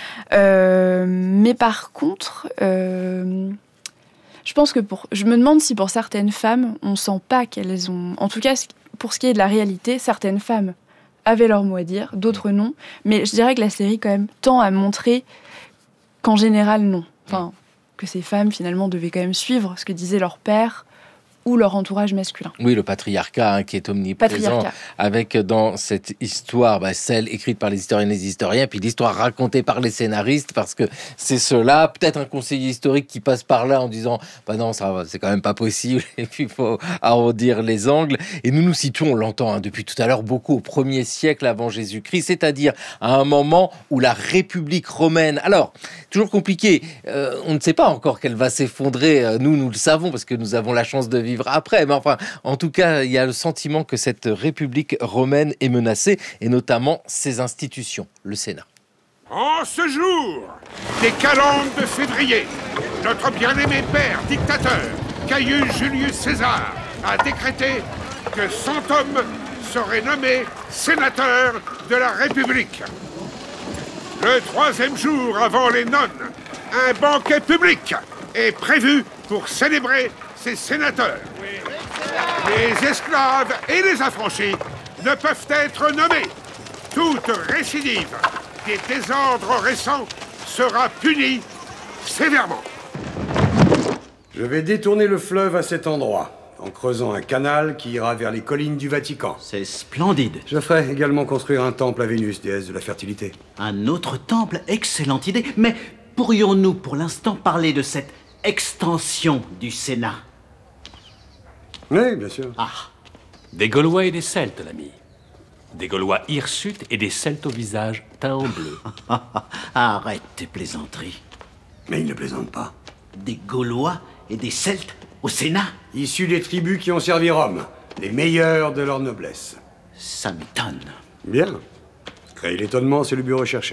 Mais par contre, je pense que je me demande si pour certaines femmes, on sent pas qu'elles ont... En tout cas, pour ce qui est de la réalité, certaines femmes avaient leur mot à dire, d'autres non. Mais je dirais que la série quand même tend à montrer qu'en général, non. Que ces femmes, finalement, devaient quand même suivre ce que disait leur père ou leur entourage masculin. Oui, le patriarcat qui est omniprésent, avec dans cette histoire, celle écrite par les historiennes et les historiens, puis l'histoire racontée par les scénaristes, parce que c'est cela, peut-être un conseiller historique qui passe par là en disant non, ça c'est quand même pas possible, et puis il faut arrondir les angles. Et nous nous situons, on l'entend depuis tout à l'heure, beaucoup au 1er siècle avant Jésus-Christ, c'est-à-dire à un moment où la République romaine, alors, toujours compliqué, on ne sait pas encore qu'elle va s'effondrer, nous le savons, parce que nous avons la chance de vivre après, mais en tout cas, il y a le sentiment que cette République romaine est menacée, et notamment ses institutions, le Sénat. En ce jour des calendes de février, notre bien-aimé père dictateur, Caius Julius César, a décrété que 100 hommes seraient nommés sénateurs de la République. Le 3e jour avant les nonnes, un banquet public est prévu pour célébrer ces sénateurs. Les esclaves et les affranchis ne peuvent être nommés. Toute récidive des désordres récents sera punie sévèrement. Je vais détourner le fleuve à cet endroit, en creusant un canal qui ira vers les collines du Vatican. C'est splendide. Je ferai également construire un temple à Vénus, déesse de la fertilité. Un autre temple, excellente idée. Mais pourrions-nous pour l'instant parler de cette extension du Sénat ? Oui, bien sûr. Ah, des Gaulois et des Celtes, l'ami. Des Gaulois hirsutes et des Celtes au visage teint en bleu. Arrête tes plaisanteries. Mais il ne plaisante pas. Des Gaulois et des Celtes au Sénat? Issus des tribus qui ont servi Rome. Les meilleurs de leur noblesse. Ça m'étonne. Bien. Créer l'étonnement, c'est le but recherché.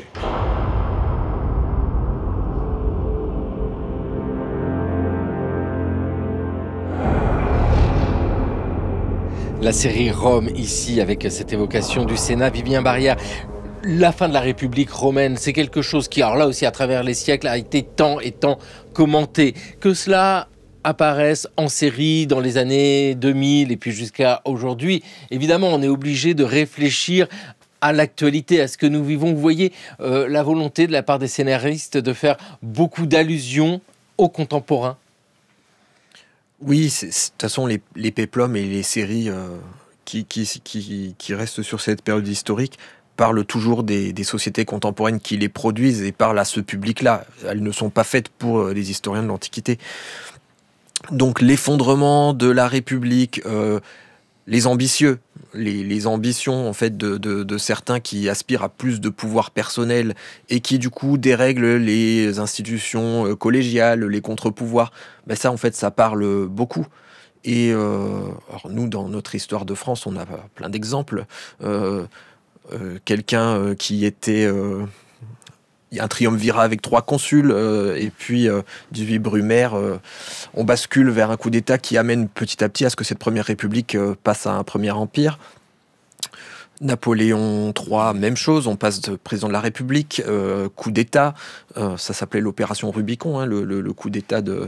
La série Rome, ici, avec cette évocation du Sénat. Vivien Barrière, la fin de la République romaine, c'est quelque chose qui, alors là aussi, à travers les siècles, a été tant et tant commenté. Que cela apparaisse en série dans les années 2000 et puis jusqu'à aujourd'hui, évidemment, on est obligé de réfléchir à l'actualité, à ce que nous vivons. Vous voyez la volonté de la part des scénaristes de faire beaucoup d'allusions aux contemporains. Oui, de toute façon, les péplums et les séries qui restent sur cette période historique parlent toujours des sociétés contemporaines qui les produisent et parlent à ce public-là. Elles ne sont pas faites pour les historiens de l'Antiquité. Donc l'effondrement de la République, les ambitieux, les ambitions en fait de certains qui aspirent à plus de pouvoir personnel et qui du coup dérèglent les institutions collégiales, les contre-pouvoirs, ben ça en fait ça parle beaucoup. Et alors nous dans notre histoire de France on a plein d'exemples. Quelqu'un qui était un triumvirat avec 3 consuls et puis 18 Brumaire, on bascule vers un coup d'État qui amène petit à petit à ce que cette première république passe à un premier empire. Napoléon III, même chose, on passe de président de la République, coup d'État, ça s'appelait l'opération Rubicon, hein, le coup d'État du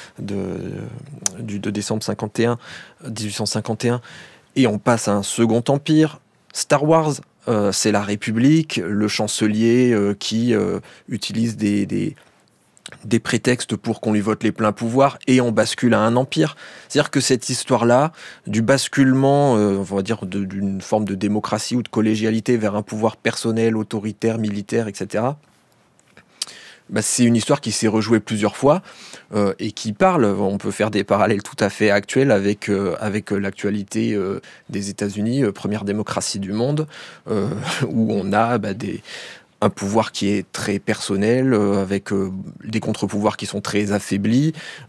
2 décembre 1851, et on passe à un second empire. Star Wars, c'est la République, le chancelier qui utilise des prétextes pour qu'on lui vote les pleins pouvoirs, et on bascule à un empire. C'est-à-dire que cette histoire-là, du basculement, on va dire, d'une forme de démocratie ou de collégialité vers un pouvoir personnel, autoritaire, militaire, etc., bah, c'est une histoire qui s'est rejouée plusieurs fois et qui parle, on peut faire des parallèles tout à fait actuels avec l'actualité des États-Unis, première démocratie du monde, où on a un pouvoir qui est très personnel, avec des contre-pouvoirs qui sont très affaiblis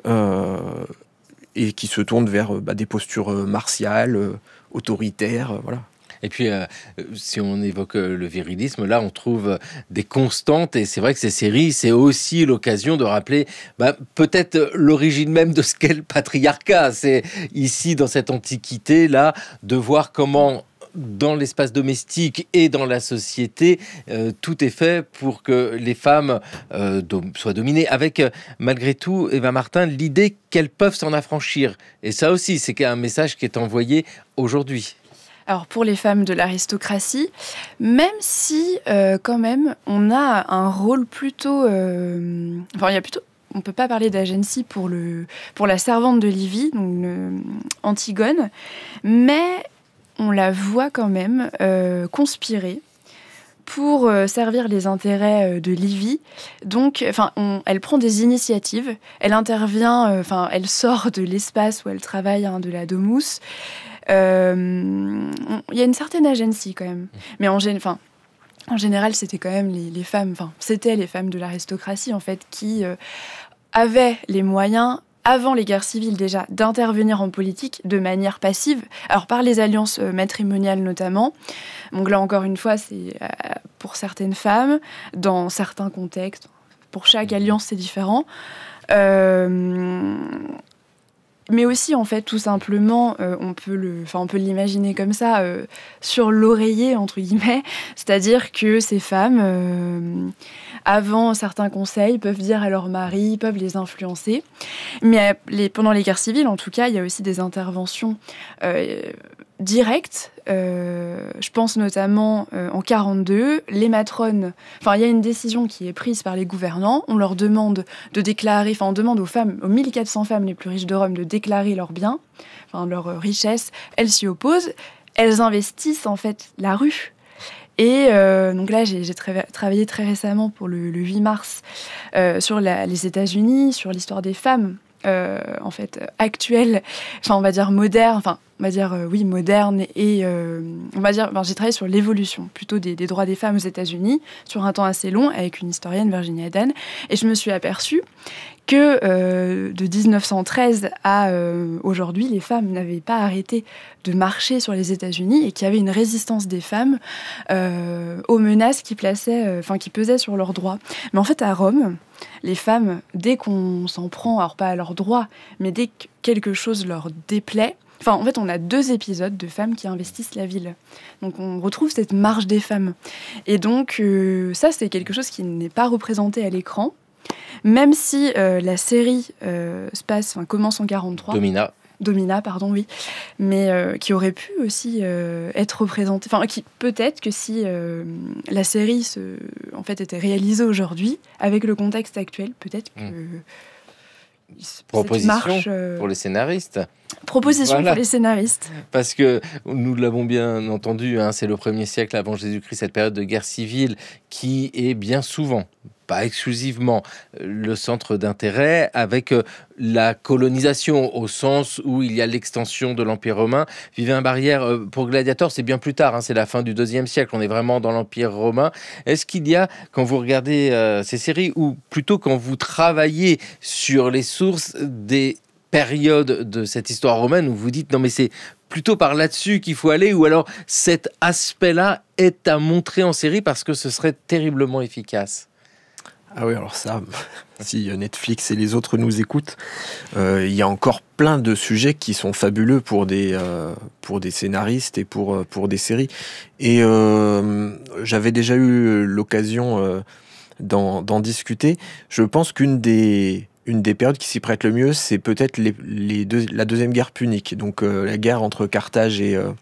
et qui se tournent vers des postures martiales, autoritaires, voilà. Et puis, si on évoque le virilisme, là, on trouve des constantes. Et c'est vrai que ces séries, c'est aussi l'occasion de rappeler peut-être l'origine même de ce qu'est le patriarcat. C'est ici, dans cette antiquité-là, de voir comment, dans l'espace domestique et dans la société, tout est fait pour que les femmes soient dominées. Avec, malgré tout, Eva Martin, l'idée qu'elles peuvent s'en affranchir. Et ça aussi, c'est un message qui est envoyé aujourd'hui. Alors pour les femmes de l'aristocratie, même si quand même on a un rôle plutôt... Enfin il y a plutôt... On ne peut pas parler d'agency pour la servante de Livy, donc Antigone, mais on la voit quand même conspirer pour servir les intérêts de Livy. Donc, elle prend des initiatives, elle intervient, elle sort de l'espace où elle travaille, de la domus. Il y a une certaine agency quand même. Mais en général, c'était quand même les femmes, c'était les femmes de l'aristocratie en fait qui avaient les moyens, avant les guerres civiles déjà, d'intervenir en politique de manière passive. Alors par les alliances matrimoniales notamment. Donc là encore une fois, c'est pour certaines femmes, dans certains contextes. Pour chaque alliance, c'est différent. Mais aussi, en fait, tout simplement, on peut l'imaginer comme ça, sur l'oreiller, entre guillemets. C'est-à-dire que ces femmes, avant certains conseils, peuvent dire à leur mari, peuvent les influencer. Mais pendant les guerres civiles, en tout cas, il y a aussi des interventions directes. Je pense notamment en 42, les matrones... il y a une décision qui est prise par les gouvernants. On leur demande de déclarer... on demande aux femmes, aux 1400 femmes les plus riches de Rome de déclarer leurs biens, leurs richesses. Elles s'y opposent. Elles investissent, en fait, la rue. Et donc là, j'ai travaillé très récemment pour le 8 mars sur les États-Unis, sur l'histoire des femmes en fait actuelle, enfin on va dire moderne, moderne et on va dire, j'ai travaillé sur l'évolution plutôt des droits des femmes aux États-Unis sur un temps assez long avec une historienne, Virginia Dann, et je me suis aperçue que de 1913 à aujourd'hui, les femmes n'avaient pas arrêté de marcher sur les États-Unis et qu'il y avait une résistance des femmes aux menaces qui pesaient sur leurs droits. Mais en fait, à Rome, les femmes, dès qu'on s'en prend, alors pas à leurs droits, mais dès que quelque chose leur déplaît, en fait, on a 2 épisodes de femmes qui investissent la ville. Donc, on retrouve cette marche des femmes. Et donc, ça, c'est quelque chose qui n'est pas représenté à l'écran. Même si la série commence en 1943. Domina, pardon, oui. Mais qui aurait pu aussi être représentée. Peut-être que si la série était réalisée aujourd'hui, avec le contexte actuel, peut-être que... Proposition pour les scénaristes. Proposition pour les scénaristes. Parce que nous l'avons bien entendu, c'est le 1er siècle avant Jésus-Christ, cette période de guerre civile qui est bien souvent, pas exclusivement, le centre d'intérêt, avec la colonisation au sens où il y a l'extension de l'Empire romain. Vivien Barrière, pour Gladiator, c'est bien plus tard, c'est la fin du IIe siècle, on est vraiment dans l'Empire romain. Est-ce qu'il y a, quand vous regardez ces séries, ou plutôt quand vous travaillez sur les sources des périodes de cette histoire romaine, où vous dites non mais c'est plutôt par là-dessus qu'il faut aller, ou alors cet aspect-là est à montrer en série parce que ce serait terriblement efficace? Ah oui, alors ça, si Netflix et les autres nous écoutent, il y a encore plein de sujets qui sont fabuleux pour des scénaristes et pour des séries. Et j'avais déjà eu l'occasion d'en discuter. Je pense qu'une des périodes qui s'y prête le mieux, c'est peut-être la Deuxième Guerre punique, donc la guerre entre Carthage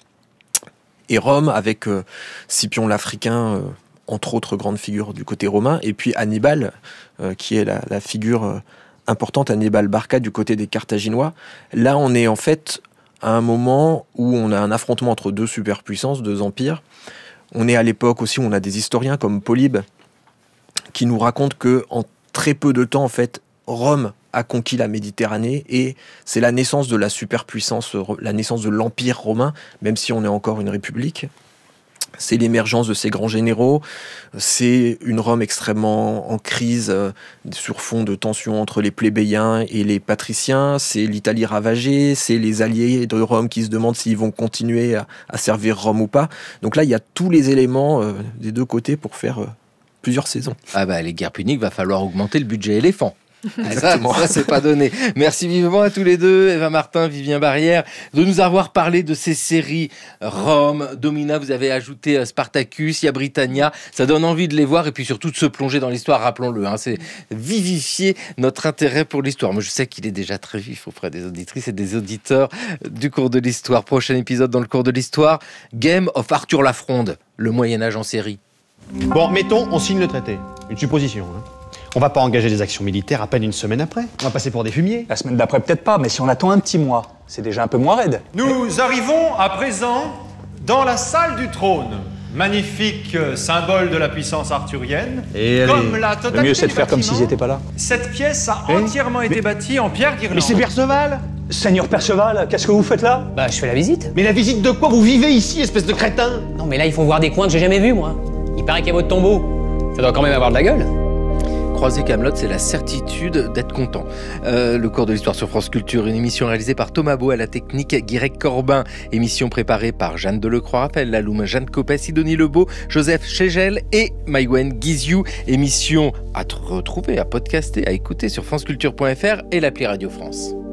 et Rome, avec Scipion l'Africain, entre autres grandes figures du côté romain, et puis Hannibal, qui est la figure importante, Hannibal Barca, du côté des Carthaginois. Là, on est en fait à un moment où on a un affrontement entre 2 superpuissances, 2 empires. On est à l'époque aussi où on a des historiens comme Polybe, qui nous racontent qu'en très peu de temps, en fait, Rome a conquis la Méditerranée, et c'est la naissance de la superpuissance, la naissance de l'Empire romain, même si on est encore une république. C'est l'émergence de ces grands généraux, c'est une Rome extrêmement en crise, sur fond de tensions entre les plébéiens et les patriciens, c'est l'Italie ravagée, c'est les alliés de Rome qui se demandent s'ils vont continuer à servir Rome ou pas. Donc là, il y a tous les éléments des 2 côtés pour faire plusieurs saisons. Les guerres puniques, va falloir augmenter le budget éléphant. Ça, c'est pas donné. Merci vivement à tous les deux, Eva Martin, Vivien Barrière, de nous avoir parlé de ces séries. Rome, Domina, vous avez ajouté Spartacus, il y a Britannia. Ça donne envie de les voir et puis surtout de se plonger dans l'histoire, rappelons-le. C'est vivifier notre intérêt pour l'histoire. Moi, je sais qu'il est déjà très vif auprès des auditrices et des auditeurs du cours de l'histoire. Prochain épisode dans le cours de l'histoire, Game of Arthur Lafronde, le Moyen-Âge en série. Bon, mettons, on signe le traité. Une supposition, On va pas engager des actions militaires à peine une semaine après. On va passer pour des fumiers. La semaine d'après, peut-être pas, mais si on attend un petit mois, c'est déjà un peu moins raide. Nous arrivons à présent dans la salle du trône. Magnifique symbole de la puissance arthurienne. Et comme la totalité. Le mieux, c'est de faire comme s'ils n'étaient pas là. Cette pièce a entièrement été bâtie en pierre d'Irlande. Mais c'est Perceval! Seigneur Perceval, qu'est-ce que vous faites là? Je fais la visite. Mais la visite de quoi? Vous vivez ici, espèce de crétin! Non, mais là, ils font voir des coins que j'ai jamais vus, moi. Il paraît qu'il y a votre tombeau. Ça doit quand même avoir de la gueule. Croiser Kaamelott, c'est la certitude d'être content. Le cours de l'histoire sur France Culture, une émission réalisée par Thomas Beau à la technique, Guirec Corbin, émission préparée par Jeanne Delecroix, Raphaël Laloum, Jeanne Copet, Sidonie Lebeau, Joseph Chegel et Maïwen Guizou. Émission à retrouver, à podcaster, à écouter sur franceculture.fr et l'appli Radio France.